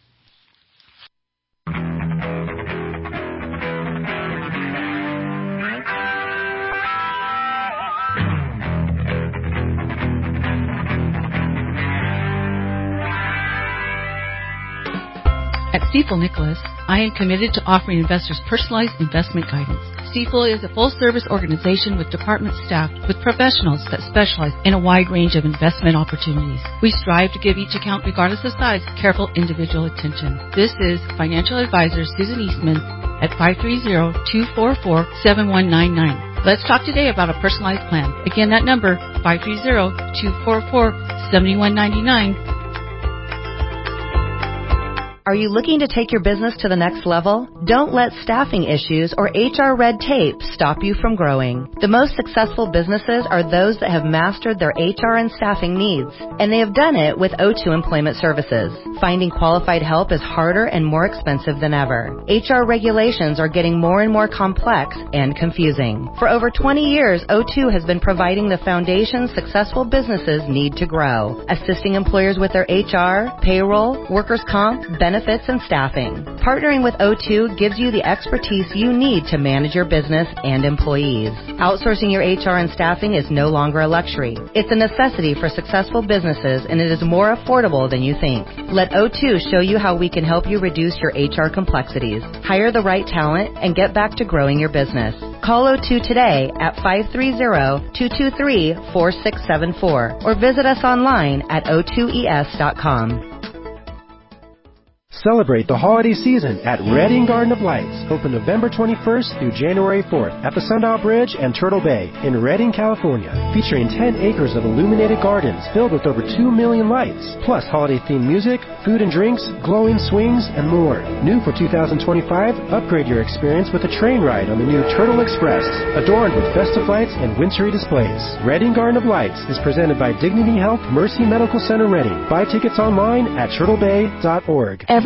At Stifel Nicholas, I am committed to offering investors personalized investment guidance. Stifel is a full-service organization with department staffed with professionals that specialize in a wide range of investment opportunities. We strive to give each account, regardless of size, careful individual attention. This is financial advisor Susan Eastman at five three zero, two four four, seven one nine nine. Let's talk today about a personalized plan. Again, that number, five three zero, two four four, seven one nine nine. Are you looking to take your business to the next level? Don't let staffing issues or H R red tape stop you from growing. The most successful businesses are those that have mastered their H R and staffing needs, and they have done it with O two Employment Services. Finding qualified help is harder and more expensive than ever. H R regulations are getting more and more complex and confusing. For over twenty years, O two has been providing the foundation successful businesses need to grow, assisting employers with their H R, payroll, workers' comp, benefits, and staffing. Partnering with O two gives you the expertise you need to manage your business and employees. Outsourcing your H R and staffing is no longer a luxury. It's a necessity for successful businesses, and it is more affordable than you think. Let O two show you how we can help you reduce your H R complexities, hire the right talent, and get back to growing your business. Call O two today at five three zero, two two three, four six seven four or visit us online at O two E S dot com. Celebrate the holiday season at Redding Garden of Lights, open November twenty-first through January fourth at the Sundial Bridge and Turtle Bay in Redding, California, featuring ten acres of illuminated gardens filled with over two million lights, plus holiday-themed music, food and drinks, glowing swings, and more. New for two thousand twenty-five, upgrade your experience with a train ride on the new Turtle Express, adorned with festive lights and wintry displays. Redding Garden of Lights is presented by Dignity Health Mercy Medical Center Redding. Buy tickets online at turtle bay dot org. Every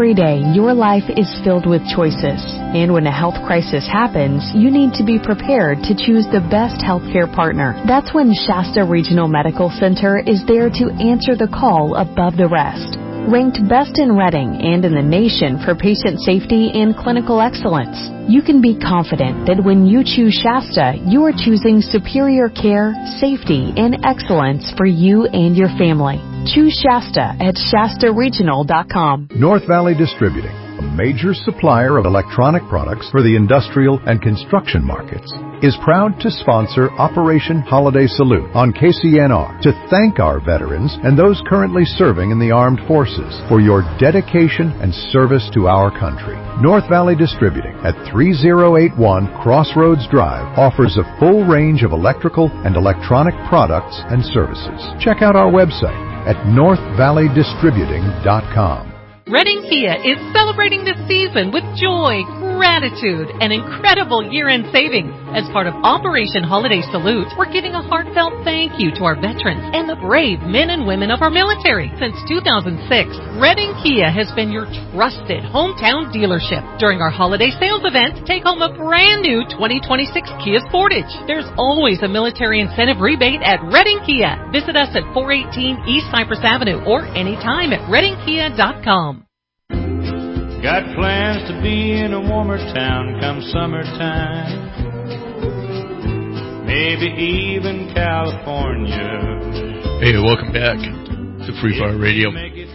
Every day, your life is filled with choices. And when a health crisis happens, you need to be prepared to choose the best healthcare partner. That's when Shasta Regional Medical Center is there to answer the call above the rest. Ranked best in Reading and in the nation for patient safety and clinical excellence, you can be confident that when you choose Shasta, you are choosing superior care, safety, and excellence for you and your family. Choose Shasta at Shasta Regional dot com. North Valley Distributing, a major supplier of electronic products for the industrial and construction markets, is proud to sponsor Operation Holiday Salute on K C N R to thank our veterans and those currently serving in the armed forces for your dedication and service to our country. North Valley Distributing at thirty eighty-one Crossroads Drive offers a full range of electrical and electronic products and services. Check out our website at north valley distributing dot com. Reading Kia is celebrating this season with joy, gratitude, and incredible year-end savings. As part of Operation Holiday Salute, we're giving a heartfelt thank you to our veterans and the brave men and women of our military. Since two thousand six, Reading Kia has been your trusted hometown dealership. During our holiday sales event, take home a brand new twenty twenty-six Kia Sportage. There's always a military incentive rebate at Reading Kia. Visit us at four eighteen East Cypress Avenue or anytime at reading kia dot com. Got plans to be in a warmer town come summertime. Maybe even California. Hey, welcome back to Free Fire Radio.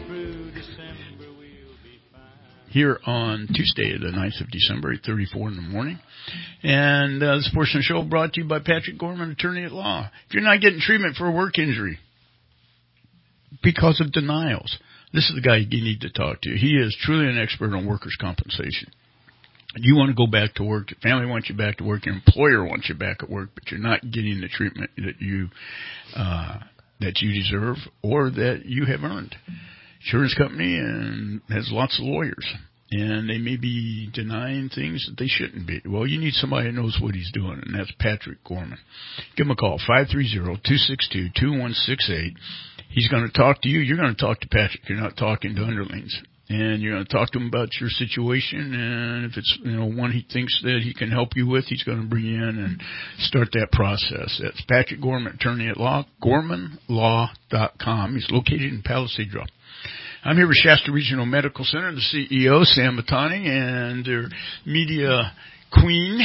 Here on Tuesday, the ninth of December, eight thirty-four in the morning. And uh, this portion of the show brought to you by Patrick Gorman, attorney at law. If you're not getting treatment for a work injury because of denials, this is the guy you need to talk to. He is truly an expert on workers' compensation. You want to go back to work. Your family wants you back to work. Your employer wants you back at work, but you're not getting the treatment that you uh, that you deserve or that you have earned. Insurance company and has lots of lawyers, and they may be denying things that they shouldn't be. Well, you need somebody who knows what he's doing, and that's Patrick Gorman. Give him a call, five three zero, two six two, two one six eight. He's going to talk to you. You're going to talk to Patrick. You're not talking to underlings. And you're going to talk to him about your situation. And if it's, you know, one he thinks that he can help you with, he's going to bring you in and start that process. That's Patrick Gorman, attorney at law, gorman law dot com. He's located in Palisade Drive. I'm here with Shasta Regional Medical Center, the C E O, Sam Matani, and their media queen,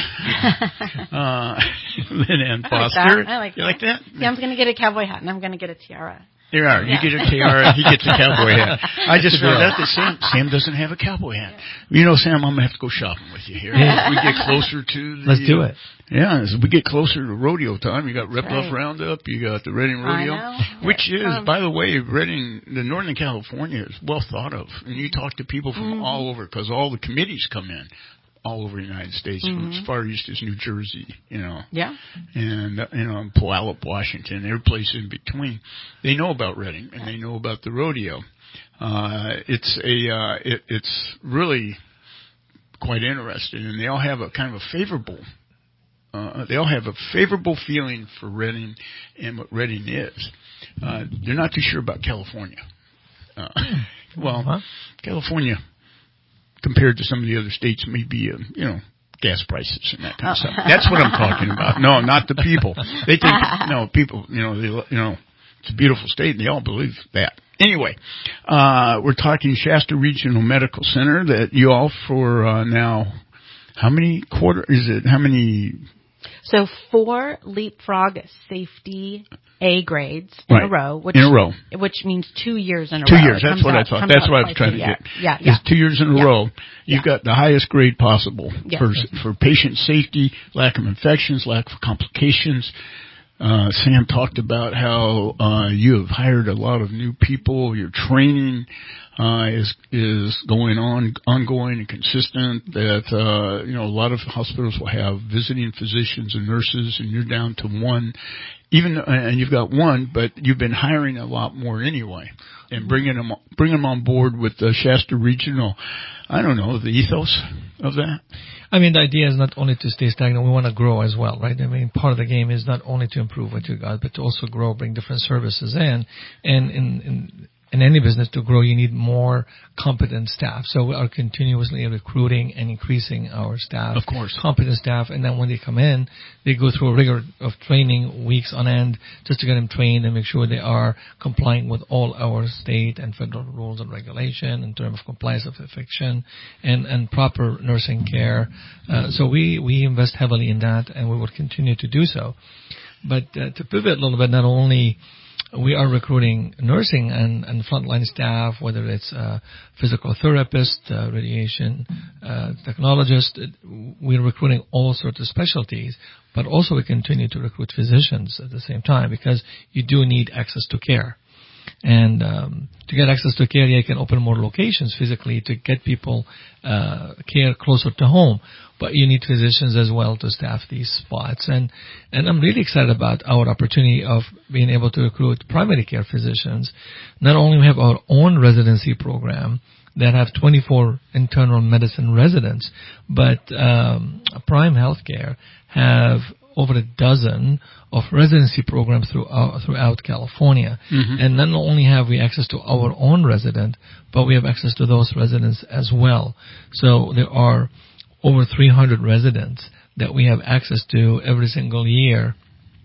uh, Lynn Ann Foster. I like that. I like you like that? Yeah, I'm going to get a cowboy hat, and I'm going to get a tiara. There are. You yeah. get a tiara, he gets a cowboy hat. I just found out that Sam, Sam doesn't have a cowboy hat. You know, Sam, I'm going to have to go shopping with you here. As we get closer to the... Let's do it. Yeah, as we get closer to rodeo time, you got Rep right. Bluff Roundup, you got the Reading Rodeo, which is, um, by the way, Reading, the Northern California is well thought of. And you talk to people from mm-hmm. all over, because all the committees come in. All over the United States, mm-hmm. from as far east as New Jersey, you know. Yeah. And, uh, you know, Puyallup, Washington, every place in between. They know about Reading, and they know about the rodeo. Uh, it's a, uh, it, it's really quite interesting, and they all have a kind of a favorable, uh, they all have a favorable feeling for Reading and what Reading is. Uh, they're not too sure about California. Uh, well, uh-huh. California, compared to some of the other states, maybe, uh, you know, gas prices and that kind of stuff. That's what I'm talking about. No, not the people. They think, no, people, you know, they, you know, it's a beautiful state, and they all believe that. Anyway, uh, we're talking Shasta Regional Medical Center that you all for uh, now, how many quarter, is it, how many? So four leapfrog safety A grades in right. a row, which, in a row, which means two years in a two row. Two years. That's what out, I thought. That's what I was trying to get. Yeah, yeah. It's two years in a yeah. row. You've yeah. got the highest grade possible yes. for for patient safety, lack of infections, lack of complications. Uh, Sam talked about how uh, you have hired a lot of new people. Your training uh, is is going on, ongoing and consistent. That uh, you know, a lot of hospitals will have visiting physicians and nurses, and you're down to one. Even and you've got one, but you've been hiring a lot more anyway, and bringing them bringing them on board with the Shasta Regional. I don't know the ethos of that. I mean, the idea is not only to stay stagnant. We want to grow as well, right? I mean, part of the game is not only to improve what you got, but to also grow, bring different services in, and in, in in any business to grow, you need more competent staff. So we are continuously recruiting and increasing our staff. Of course. Competent staff. And then when they come in, they go through a rigor of training weeks on end just to get them trained and make sure they are complying with all our state and federal rules and regulation in terms of compliance of eviction and, and proper nursing care. Uh, so we, we invest heavily in that, and we will continue to do so. But uh, to pivot a little bit, not only we are recruiting nursing and, and frontline staff, whether it's uh, physical therapist, uh, radiation uh, technologist, we're recruiting all sorts of specialties, but also we continue to recruit physicians at the same time because you do need access to care. And um, to get access to care, you can open more locations physically to get people uh, care closer to home. But you need physicians as well to staff these spots. And and I'm really excited about our opportunity of being able to recruit primary care physicians. Not only we have our own residency program that have twenty-four internal medicine residents, but um, Prime Healthcare have over a dozen of residency programs throughout, throughout California. Mm-hmm. And not only have we access to our own resident, but we have access to those residents as well. So there are over three hundred residents that we have access to every single year.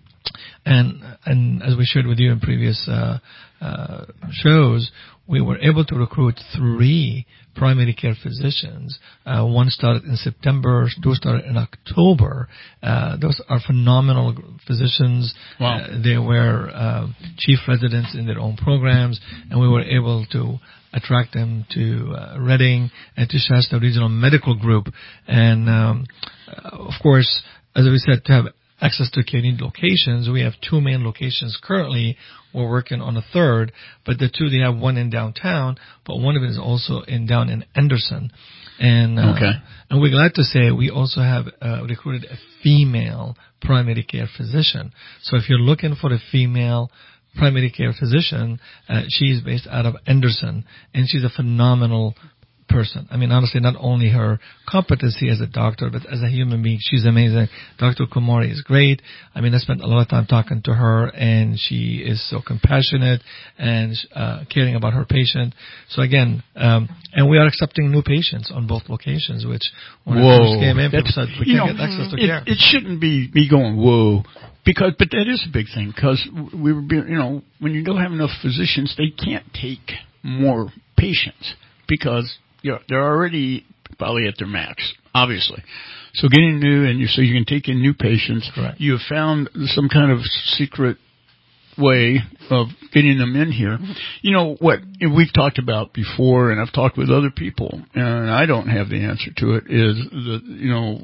And and as we shared with you in previous uh, uh, shows, we were able to recruit three primary care physicians. Uh, one started in September, two started in October. Uh, those are phenomenal physicians. Wow. Uh, they were uh, chief residents in their own programs, and we were able to attract them to uh, Redding and to Shasta Regional Medical Group. And um, uh, of course, as we said, to have access to care need locations, we have two main locations currently. We're working on a third, but the two, they have one in downtown, but one of it is also in down in Anderson. And uh, okay. and we're glad to say we also have uh, recruited a female primary care physician. So if you're looking for a female primary care physician, uh, she's based out of Anderson, and she's a phenomenal person. I mean, honestly, not only her competency as a doctor, but as a human being, she's amazing. Doctor Kumari is great. I mean, I spent a lot of time talking to her, and she is so compassionate and uh, caring about her patient. So again, um, and we are accepting new patients on both locations, which when whoa, I first came in, people said we can't know, get access to it, care. It shouldn't be me going, whoa. Because, but that is a big thing, because we were being, you know, when you don't have enough physicians, they can't take more patients because you know, they're already probably at their max, obviously. So getting new, and you so you can take in new patients. Correct. You have found some kind of secret way of getting them in here. You know what we've talked about before, and I've talked with other people, and I don't have the answer to it. Is the you know.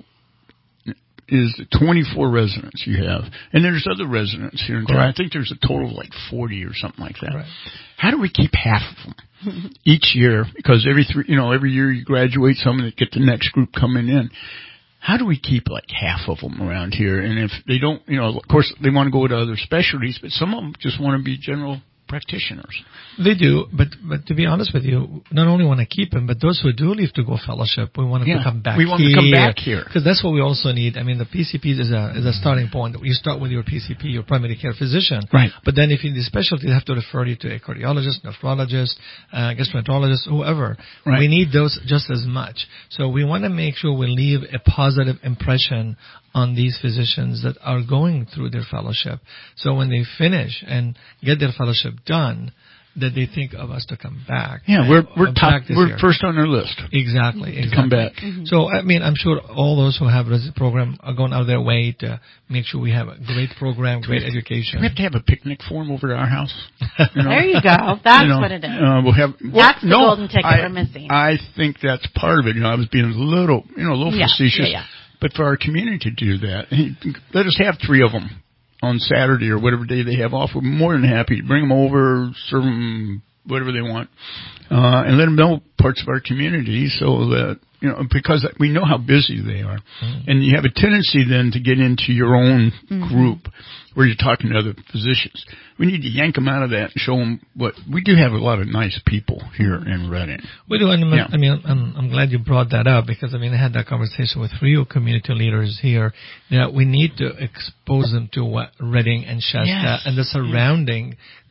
is the twenty-four residents you have. And there's other residents here in town. I think there's a total of like forty or something like that. Right. How do we keep half of them each year? Because every three, you know, every year you graduate some and get the next group coming in. How do we keep like half of them around here? And if they don't, you know, of course they want to go to other specialties, but some of them just want to be general practitioners. They do, but but to be honest with you, not only want to keep them, but those who do leave to go fellowship, we want them yeah, to come back. We want here, them to come back here because that's what we also need. I mean, the P C Ps is a is a starting point. You start with your P C P, your primary care physician, right? But then if you need specialty, they have to refer you to a cardiologist, nephrologist, uh, gastroenterologist, whoever. Right. We need those just as much. So we want to make sure we leave a positive impression on these physicians that are going through their fellowship. So when they finish and get their fellowship done, that they think of us to come back. Yeah, we're we're top, we're year. first on their list. Exactly, to exactly. come back. Mm-hmm. So I mean, I'm sure all those who have this program are going out of their way to make sure we have a great program, great we, education. We have to have a picnic for them over at our house. You know? There you go. That's you know, what it is. Uh, we'll have. Well, that's the no, golden ticket I, we're missing. I think that's part of it. You know, I was being a little, you know, a little yeah, facetious. Yeah, yeah. But for our community to do that, let us have three of them on Saturday or whatever day they have off. We're more than happy to bring them over, serve them whatever they want, uh, and let them know parts of our community so that, you know, because we know how busy they are. Mm-hmm. And you have a tendency then to get into your own mm-hmm. group where you're talking to other physicians. We need to yank them out of that and show them what we do have a lot of nice people here in Redding. We do, and yeah. I mean, I'm, I'm glad you brought that up because I mean, I had that conversation with three community leaders here that we need to expose them to what Redding and Shasta yes. and the surrounding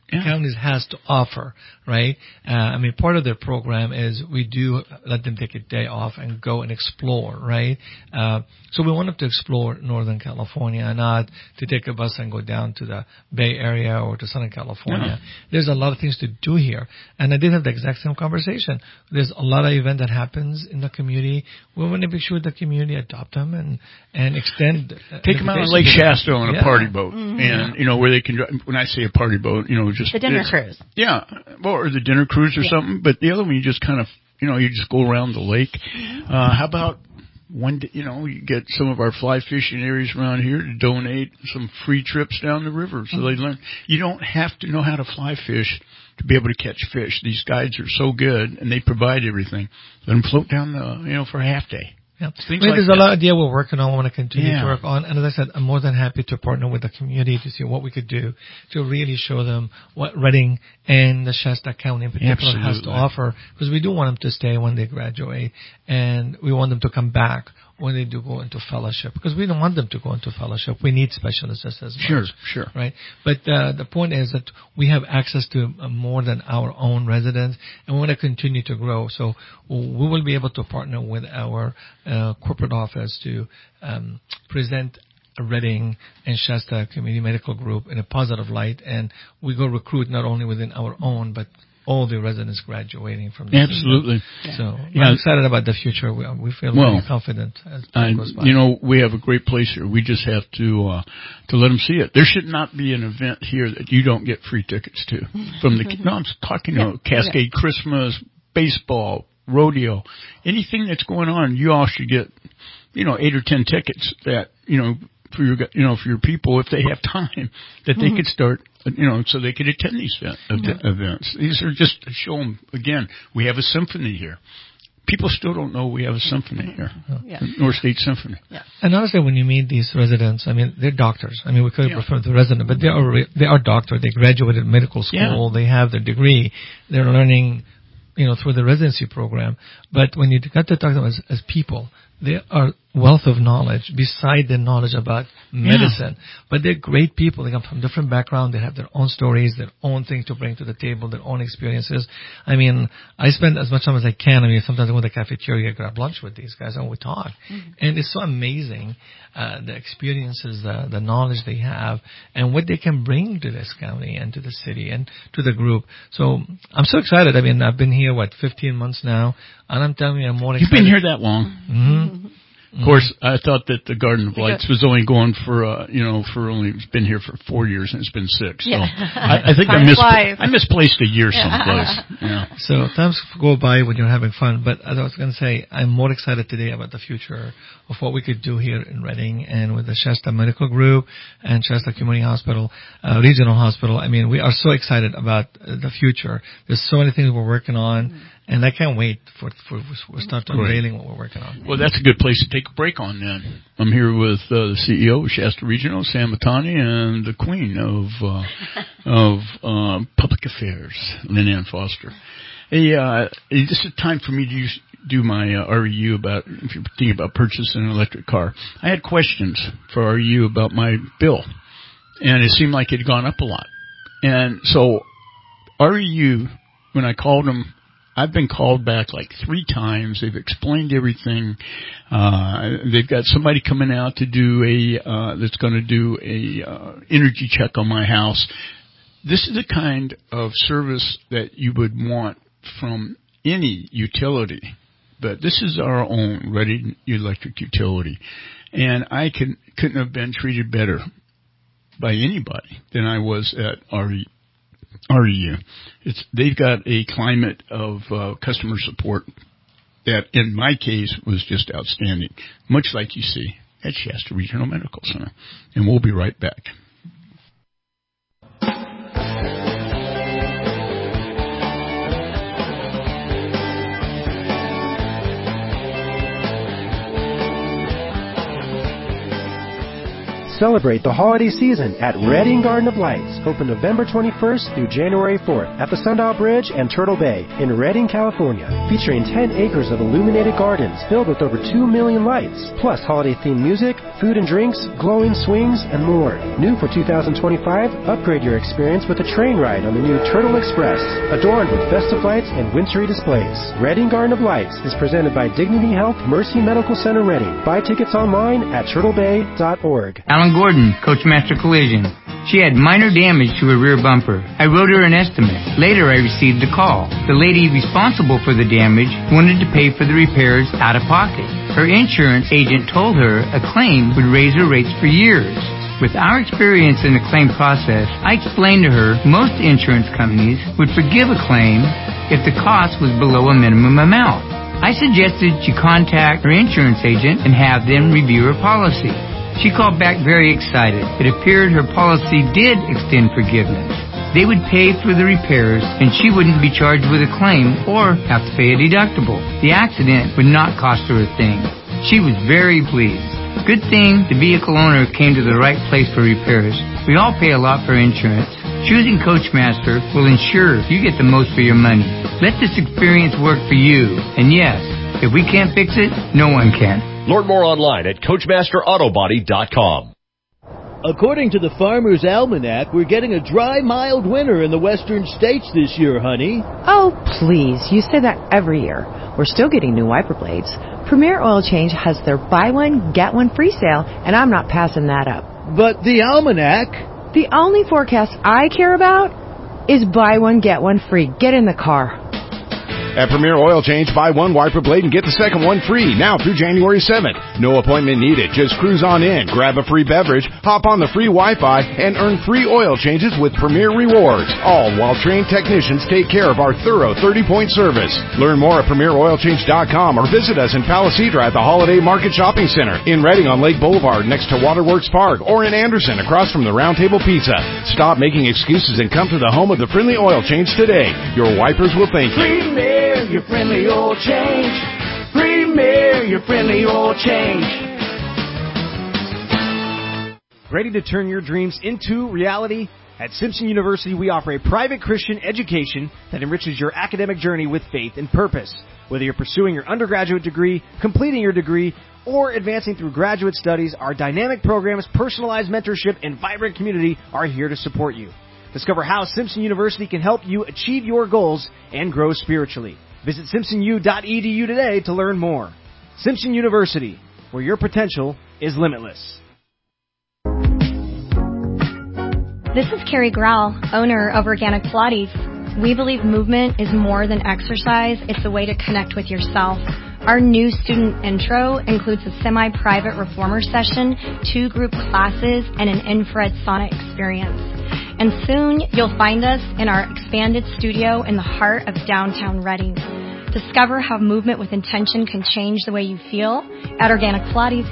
yeah. counties has to offer, right? Uh, I mean, part of their program is we do let them take a day off and go and explore, right? Uh, so we want them to explore Northern California, not to take a bus and go down to the Bay Area or to Southern California. Yeah. There's a lot of things to do here. And I did have the exact same conversation. There's a lot of event that happens in the community. We want to make sure the community adopt them and, and extend. Uh, Take them out on Lake Shasta on yeah. a party boat. Mm-hmm. And, you know, where they can, when I say a party boat, you know, just. The dinner cruise. Yeah. Well, or the dinner cruise or yeah. something. But the other one, you just kind of, you know, you just go around the lake. Uh, how about one day, you know, you get some of our fly fishing areas around here to donate some free trips down the river so they learn. You don't have to know how to fly fish to be able to catch fish. These guides are so good and they provide everything. Let them float down the, you know, for a half day. Yeah. I mean, like there's that. a lot of idea we're working on. We want to continue yeah. to work on. And as I said, I'm more than happy to partner with the community to see what we could do to really show them what Redding and the Shasta County in particular Absolutely. has to offer. Because we do want them to stay when they graduate. And we want them to come back when they do go into fellowship. Because we don't want them to go into fellowship. We need specialists just as much. Sure, sure. Right? But uh, the point is that we have access to uh, more than our own residents. And we want to continue to grow. So we will be able to partner with our uh, corporate office to um, present Redding and Shasta Community Medical Group in a positive light. And we go recruit not only within our own, but all the residents graduating from the Absolutely. Yeah. So yeah. I'm excited about the future. We, we feel well, very confident as I, time goes by. You know, we have a great place here. We just have to uh, to let them see it. There should not be an event here that you don't get free tickets to. From the no, I'm talking yeah. about Cascade yeah. Christmas, baseball, rodeo, anything that's going on. You all should get, you know, eight or ten tickets that you know. For your, you know, for your people, if they have time, that they mm-hmm. could start, you know, so they could attend these event, mm-hmm. events. These are just to show them, again, we have a symphony here. People still don't know we have a symphony here, yeah. North State Symphony. Yeah. And honestly, when you meet these residents, I mean, they're doctors. I mean, we could yeah. refer to the resident, but they are re- they are doctors. They graduated medical school. Yeah. They have their degree. They're learning, you know, through the residency program. But when you got to talk to them as, as people, they are wealth of knowledge beside the knowledge about medicine. Yeah. But they're great people. They come from different backgrounds. They have their own stories, their own things to bring to the table, their own experiences. I mean, I spend as much time as I can. I mean, sometimes I go to the cafeteria, grab lunch with these guys, and we talk. Mm-hmm. And it's so amazing, uh, the experiences, the, the knowledge they have, and what they can bring to this county and to the city and to the group. So I'm so excited. I mean, I've been here, what, fifteen months now, and I'm telling you, I'm more excited. You've been here that long. Mm-hmm. Of course, I thought that the Garden of Lights was only going for, uh, you know, for only, it's been here for four years and it's been six. So yeah. I, I think I, mispl- I misplaced a year someplace. Yeah. So times go by when you're having fun. But as I was going to say, I'm more excited today about the future of what we could do here in Redding and with the Shasta Medical Group and Shasta Community Hospital, uh, Regional Hospital. I mean, we are so excited about uh, the future. There's so many things we're working on. Mm-hmm. And I can't wait for for we start unveiling what we're working on. Well, that's a good place to take a break on then. I'm here with uh, the C E O of Shasta Regional, Sam Matani, and the Queen of uh, of uh, Public Affairs, Lynn Ann Foster. Hey, uh, this is time for me to use, do my uh, R E U about if you're thinking about purchasing an electric car. I had questions for R E U about my bill, and it seemed like it had gone up a lot. And so R E U, when I called them. I've been called back like three times. They've explained everything. Uh, they've got somebody coming out to do a, uh, that's going to do a, uh, energy check on my house. This is the kind of service that you would want from any utility. But this is our own Redding Electric Utility. And I can, couldn't have been treated better by anybody than I was at R E U. R E U. It's, they've got a climate of uh, customer support that, in my case, was just outstanding, much like you see at Shasta Regional Medical Center. And we'll be right back. Celebrate the holiday season at Reading Garden of Lights, open November twenty-first through January fourth at the Sundial Bridge and Turtle Bay in Reading, California, featuring ten acres of illuminated gardens filled with over two million lights, plus holiday-themed music, food and drinks, glowing swings, and more. New for two thousand twenty-five, upgrade your experience with a train ride on the new Turtle Express, adorned with festive lights and wintry displays. Reading Garden of Lights is presented by Dignity Health Mercy Medical Center Reading. Buy tickets online at turtle bay dot org. Alan Gordon, Coachmaster Collision. She had minor damage to her rear bumper. I wrote her an estimate. Later, I received a call. The lady responsible for the damage wanted to pay for the repairs out of pocket. Her insurance agent told her a claim would raise her rates for years. With our experience in the claim process, I explained to her most insurance companies would forgive a claim if the cost was below a minimum amount. I suggested she contact her insurance agent and have them review her policy. She called back very excited. It appeared her policy did extend forgiveness. They would pay for the repairs, and she wouldn't be charged with a claim or have to pay a deductible. The accident would not cost her a thing. She was very pleased. Good thing the vehicle owner came to the right place for repairs. We all pay a lot for insurance. Choosing Coachmaster will ensure you get the most for your money. Let this experience work for you. And yes, if we can't fix it, no one can. Learn more online at coachmaster auto body dot com. According to the Farmer's Almanac, we're getting a dry, mild winter in the western states this year, honey. Oh, please. You say that every year. We're still getting new wiper blades. Premier Oil Change has their buy one, get one free sale, and I'm not passing that up. But the Almanac... The only forecast I care about is buy one, get one free. Get in the car. At Premier Oil Change, buy one wiper blade and get the second one free, now through January seventh. No appointment needed. Just cruise on in, grab a free beverage, hop on the free Wi-Fi, and earn free oil changes with Premier Rewards, all while trained technicians take care of our thorough thirty-point service. Learn more at premier oil change dot com or visit us in Palisadra at the Holiday Market Shopping Center, in Reading on Lake Boulevard next to Waterworks Park, or in Anderson across from the Round Table Pizza. Stop making excuses and come to the home of the friendly oil change today. Your wipers will thank you. Premier, your friendly oil change. Premier, your friendly oil change. Ready to turn your dreams into reality? At Simpson University, we offer a private Christian education that enriches your academic journey with faith and purpose. Whether you're pursuing your undergraduate degree, completing your degree, or advancing through graduate studies, our dynamic programs, personalized mentorship, and vibrant community are here to support you. Discover how Simpson University can help you achieve your goals and grow spiritually. Visit simpson u dot e d u today to learn more. Simpson University, where your potential is limitless. This is Carrie Grau, owner of Organic Pilates. We believe movement is more than exercise. It's a way to connect with yourself. Our new student intro includes a semi-private reformer session, two group classes, and an infrared sauna experience. And soon you'll find us in our expanded studio in the heart of downtown Reading. Discover how movement with intention can change the way you feel at Organic Pilates.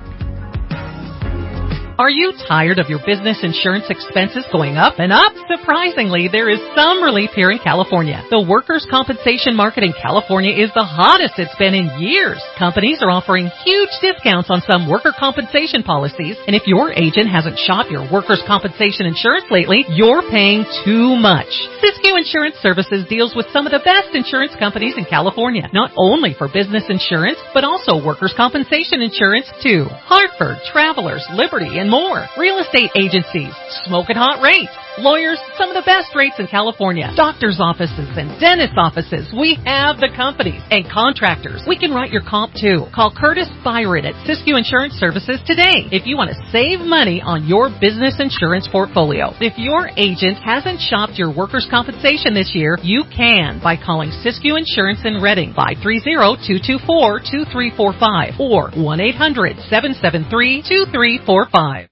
Are you tired of your business insurance expenses going up and up? Surprisingly, there is some relief here in California. The workers' compensation market in California is the hottest it's been in years. Companies are offering huge discounts on some worker compensation policies, and if your agent hasn't shopped your workers' compensation insurance lately, you're paying too much. Siskiyou Insurance Services deals with some of the best insurance companies in California, not only for business insurance, but also workers' compensation insurance too. Hartford, Travelers, Liberty, and more. Real estate agencies, smoking hot rates. Lawyers, some of the best rates in California. Doctors' offices and dentist offices. We have the companies. And contractors. We can write your comp too. Call Curtis Byron at Siskiyou Insurance Services today if you want to save money on your business insurance portfolio. If your agent hasn't shopped your workers' compensation this year, you can by calling Siskiyou Insurance in Reading, five three zero, two two four, two three four five or one eight hundred, seven seven three, two three four five.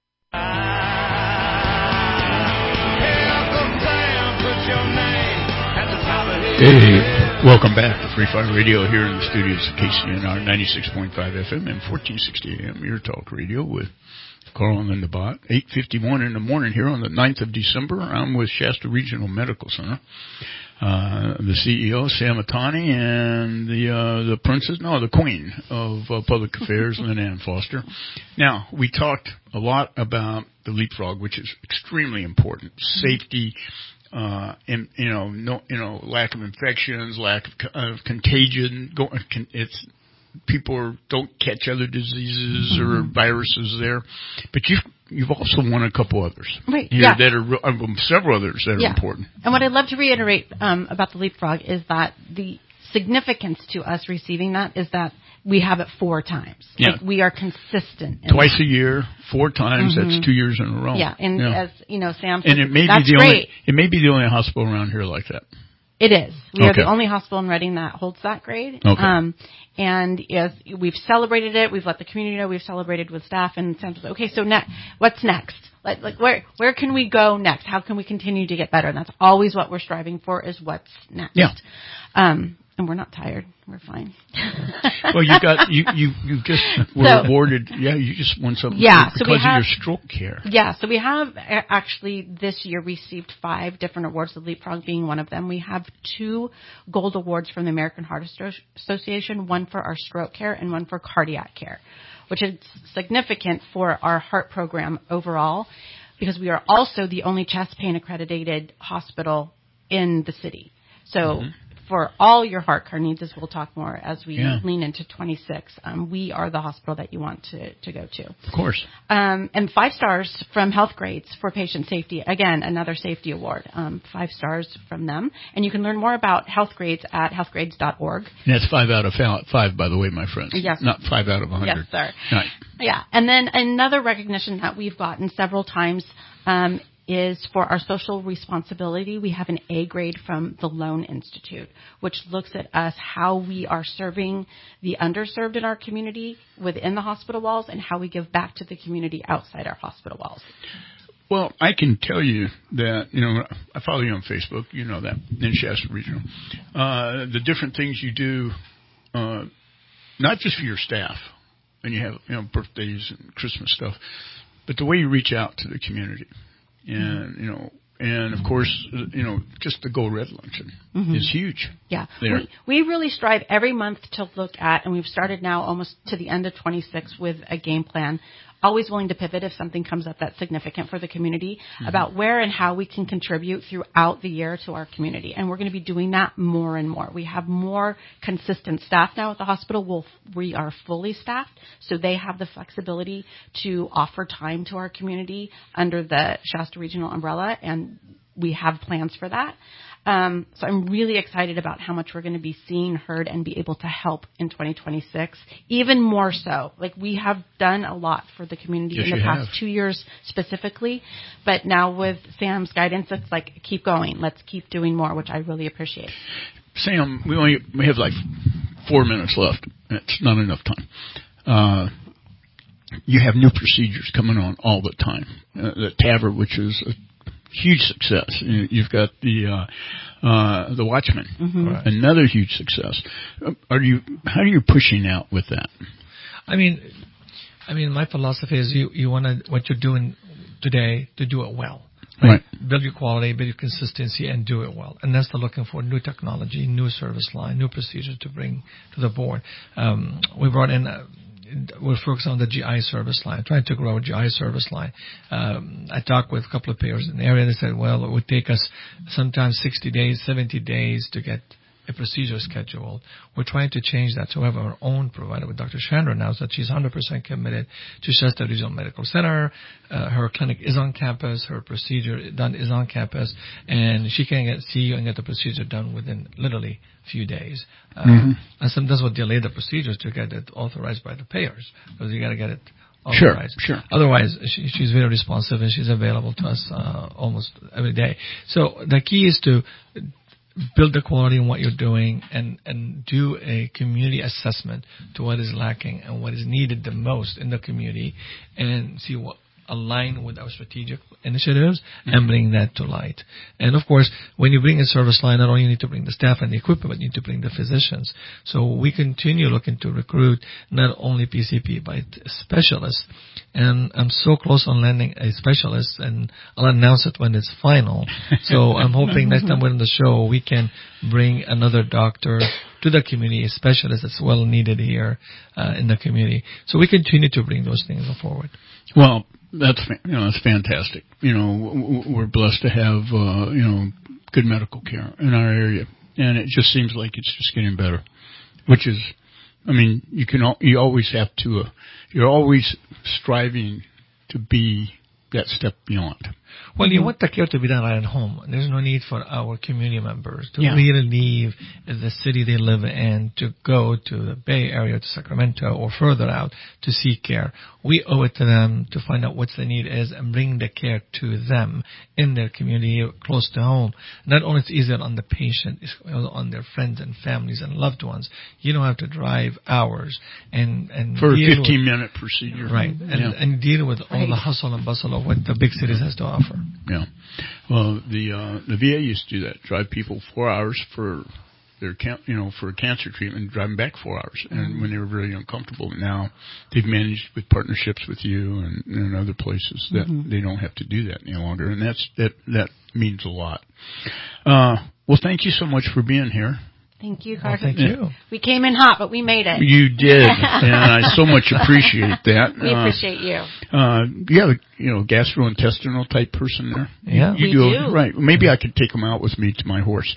Hey, welcome back to Free Fire Radio here in the studios of K C N R ninety-six point five F M and fourteen sixty A M, your talk radio with Carl and Nabat, eight fifty-one in the morning here on the ninth of December. I'm with Shasta Regional Medical Center. Uh, the C E O, Sam Atani, and the uh, the princess, no, the queen of uh, public affairs, Lynn Ann Foster. Now, we talked a lot about the leapfrog, which is extremely important. Safety, uh, and, you know, no, you know, lack of infections, lack of, of contagion. Go, it's people are, don't catch other diseases or viruses there. But you've you've also won a couple others, right? Here Yeah, that are um, several others that are yeah. important. And what I'd love to reiterate um, about the leapfrog is that the significance to us receiving that is that we have it four times. Yeah. Like we are consistent. Twice that. a year, four times. Mm-hmm. That's two years in a row. Yeah, and yeah. as you know, Sam said, and it may that's be the great. only it may be the only hospital around here like that. It is. We okay. are the only hospital in Reading that holds that grade. Okay. Um, and yes, we've celebrated it. We've let the community know. We've celebrated with staff. And Sam's like, okay, so ne- what's next? Like, like where where can we go next? How can we continue to get better? And that's always what we're striving for is what's next. Yeah. Um, and we're not tired. We're fine. Well, you got you you you just were so, awarded. Yeah, you just won something. Yeah, because so we have, of your stroke care. Yeah, so we have actually this year received five different awards, the Leapfrog being one of them. We have two gold awards from the American Heart Association, one for our stroke care and one for cardiac care, which is significant for our heart program overall because we are also the only chest pain accredited hospital in the city. So mm-hmm. for all your heart care needs, as we'll talk more as we yeah. lean into twenty-six, um, we are the hospital that you want to, to go to. Of course. Um, and five stars from Health Grades for patient safety. Again, another safety award. Um, five stars from them. And you can learn more about Health Grades at health grades dot org. And that's five out of five, by the way, my friends. Yes. Not five out of a hundred. Yes, sir. Right. Yeah. And then another recognition that we've gotten several times um, is for our social responsibility. We have an A grade from the Loan Institute, which looks at us how we are serving the underserved in our community within the hospital walls and how we give back to the community outside our hospital walls. Well, I can tell you that, you know, I follow you on Facebook, you know that, in Shasta Regional. Uh, the different things you do, uh, not just for your staff, and you have, you know, birthdays and Christmas stuff, but the way you reach out to the community. And, you know, and of course, you know, just the Go Red Luncheon mm-hmm. is huge. Yeah. We, we really strive every month to look at, and we've started now almost to the end of twenty-six with a game plan, always willing to pivot if something comes up that's significant for the community mm-hmm. about where and how we can contribute throughout the year to our community. And we're going to be doing that more and more. We have more consistent staff now at the hospital. We'll, we are fully staffed, so they have the flexibility to offer time to our community under the Shasta Regional umbrella, and we have plans for that. Um, so I'm really excited about how much we're going to be seen, heard, and be able to help in twenty twenty-six. Even more so. Like, we have done a lot for the community yes, in the past have. two years specifically. But now with Sam's guidance, it's like, keep going. Let's keep doing more, which I really appreciate. Sam, we only we have like four minutes left. It's not enough time. Uh, you have new procedures coming on all the time. Uh, the T A V R, which is a huge success. You've got the uh, uh, the Watchman, mm-hmm. right. another huge success. Are you? How are you pushing out with that? I mean, I mean, my philosophy is you you want to what you're doing today to do it well. Right? right. Build your quality, build your consistency, and do it well. And that's the looking for new technology, new service line, new procedures to bring to the board. Um, we brought in. Uh, We're focused on the G I service line, trying to grow a G I service line. Um, I talked with a couple of payers in the area. They said, well, it would take us sometimes sixty days, seventy days to get a procedure scheduled. We're trying to change that. So we have our own provider with Doctor Chandra now, so she's one hundred percent committed to Shasta Regional Medical Center. Uh, her clinic is on campus. Her procedure done is on campus. And she can get, see you and get the procedure done within literally a few days. Uh, mm-hmm. And sometimes what delay the procedures to get it authorized by the payers, because you got to get it authorized. Sure, sure. Otherwise, she, she's very responsive and she's available to us uh, almost every day. So the key is to build the quality in what you're doing and, and do a community assessment to what is lacking and what is needed the most in the community and see what align with our strategic initiatives mm-hmm. and bring that to light. And of course, when you bring a service line, not only you need to bring the staff and the equipment, but you need to bring the physicians. So we continue looking to recruit not only P C P, but specialists. And I'm so close on landing a specialist, and I'll announce it when it's final. So I'm hoping next time we're on the show, we can bring another doctor to the community, a specialist that's well needed here uh, in the community. So we continue to bring those things forward. Well, that's you know that's fantastic. You know, we're blessed to have uh, you know good medical care in our area, and it just seems like it's just getting better, which is. I mean, you can, you always have to, uh, you're always striving to be that step beyond. Well, mm-hmm. you want the care to be done right at home. There's no need for our community members to yeah. really leave the city they live in to go to the Bay Area, to Sacramento, or further out to seek care. We owe it to them to find out what the need is and bring the care to them in their community, close to home. Not only it's easier on the patient, it's on their friends and families and loved ones. You don't have to drive hours and and for a fifteen minute procedure, right? And, yeah. and deal with all right. the hustle and bustle of what the big cities has to offer. Yeah. Well, the uh, the V A used to do that. Drive people four hours for their can- you know for cancer treatment, drive them back four hours, and mm-hmm. when they were really uncomfortable. Now they've managed with partnerships with you and, and other places that mm-hmm. they don't have to do that any longer, and that's that that means a lot. Uh, well, thank you so much for being here. Thank you, Carter. Well, thank you. We came in hot, but we made it. You did, and I so much appreciate that. We uh, appreciate you. Uh, you have a you know gastrointestinal type person there. Yeah, you we do, do. Right. Maybe I could take him out with me to my horse.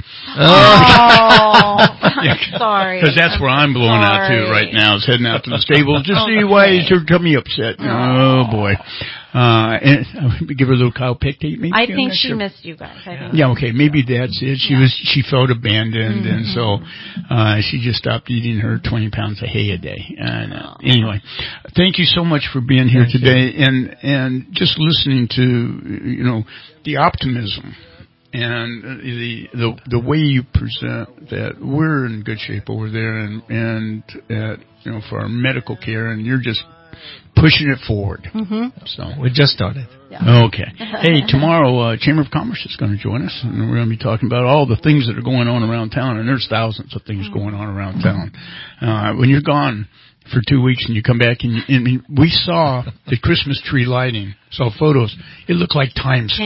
Oh, sorry. Because that's where I'm blowing out to right now. Is heading out to the stable. Just see why is your tummy upset. Oh, boy. Uh, and uh, give her a little cow pick to eat. Maybe I think she sure. missed you guys. I think. Yeah, okay, maybe that's it. She yeah. was, she felt abandoned, mm-hmm. and so, uh, she just stopped eating her twenty pounds of hay a day. And, uh, anyway, thank you so much for being here thank today, you. and, and just listening to, you know, the optimism and the, the, the way you present that we're in good shape over there and, and, uh, you know, for our medical care, and you're just, pushing it forward. Mm-hmm. So we just started. Yeah. Okay. Hey, tomorrow uh, Chamber of Commerce is going to join us, and we're going to be talking about all the things that are going on around town. And there's thousands of things mm-hmm. going on around town. Uh, when you're gone for two weeks and you come back, and, you, and we saw the Christmas tree lighting, saw photos. It looked like Times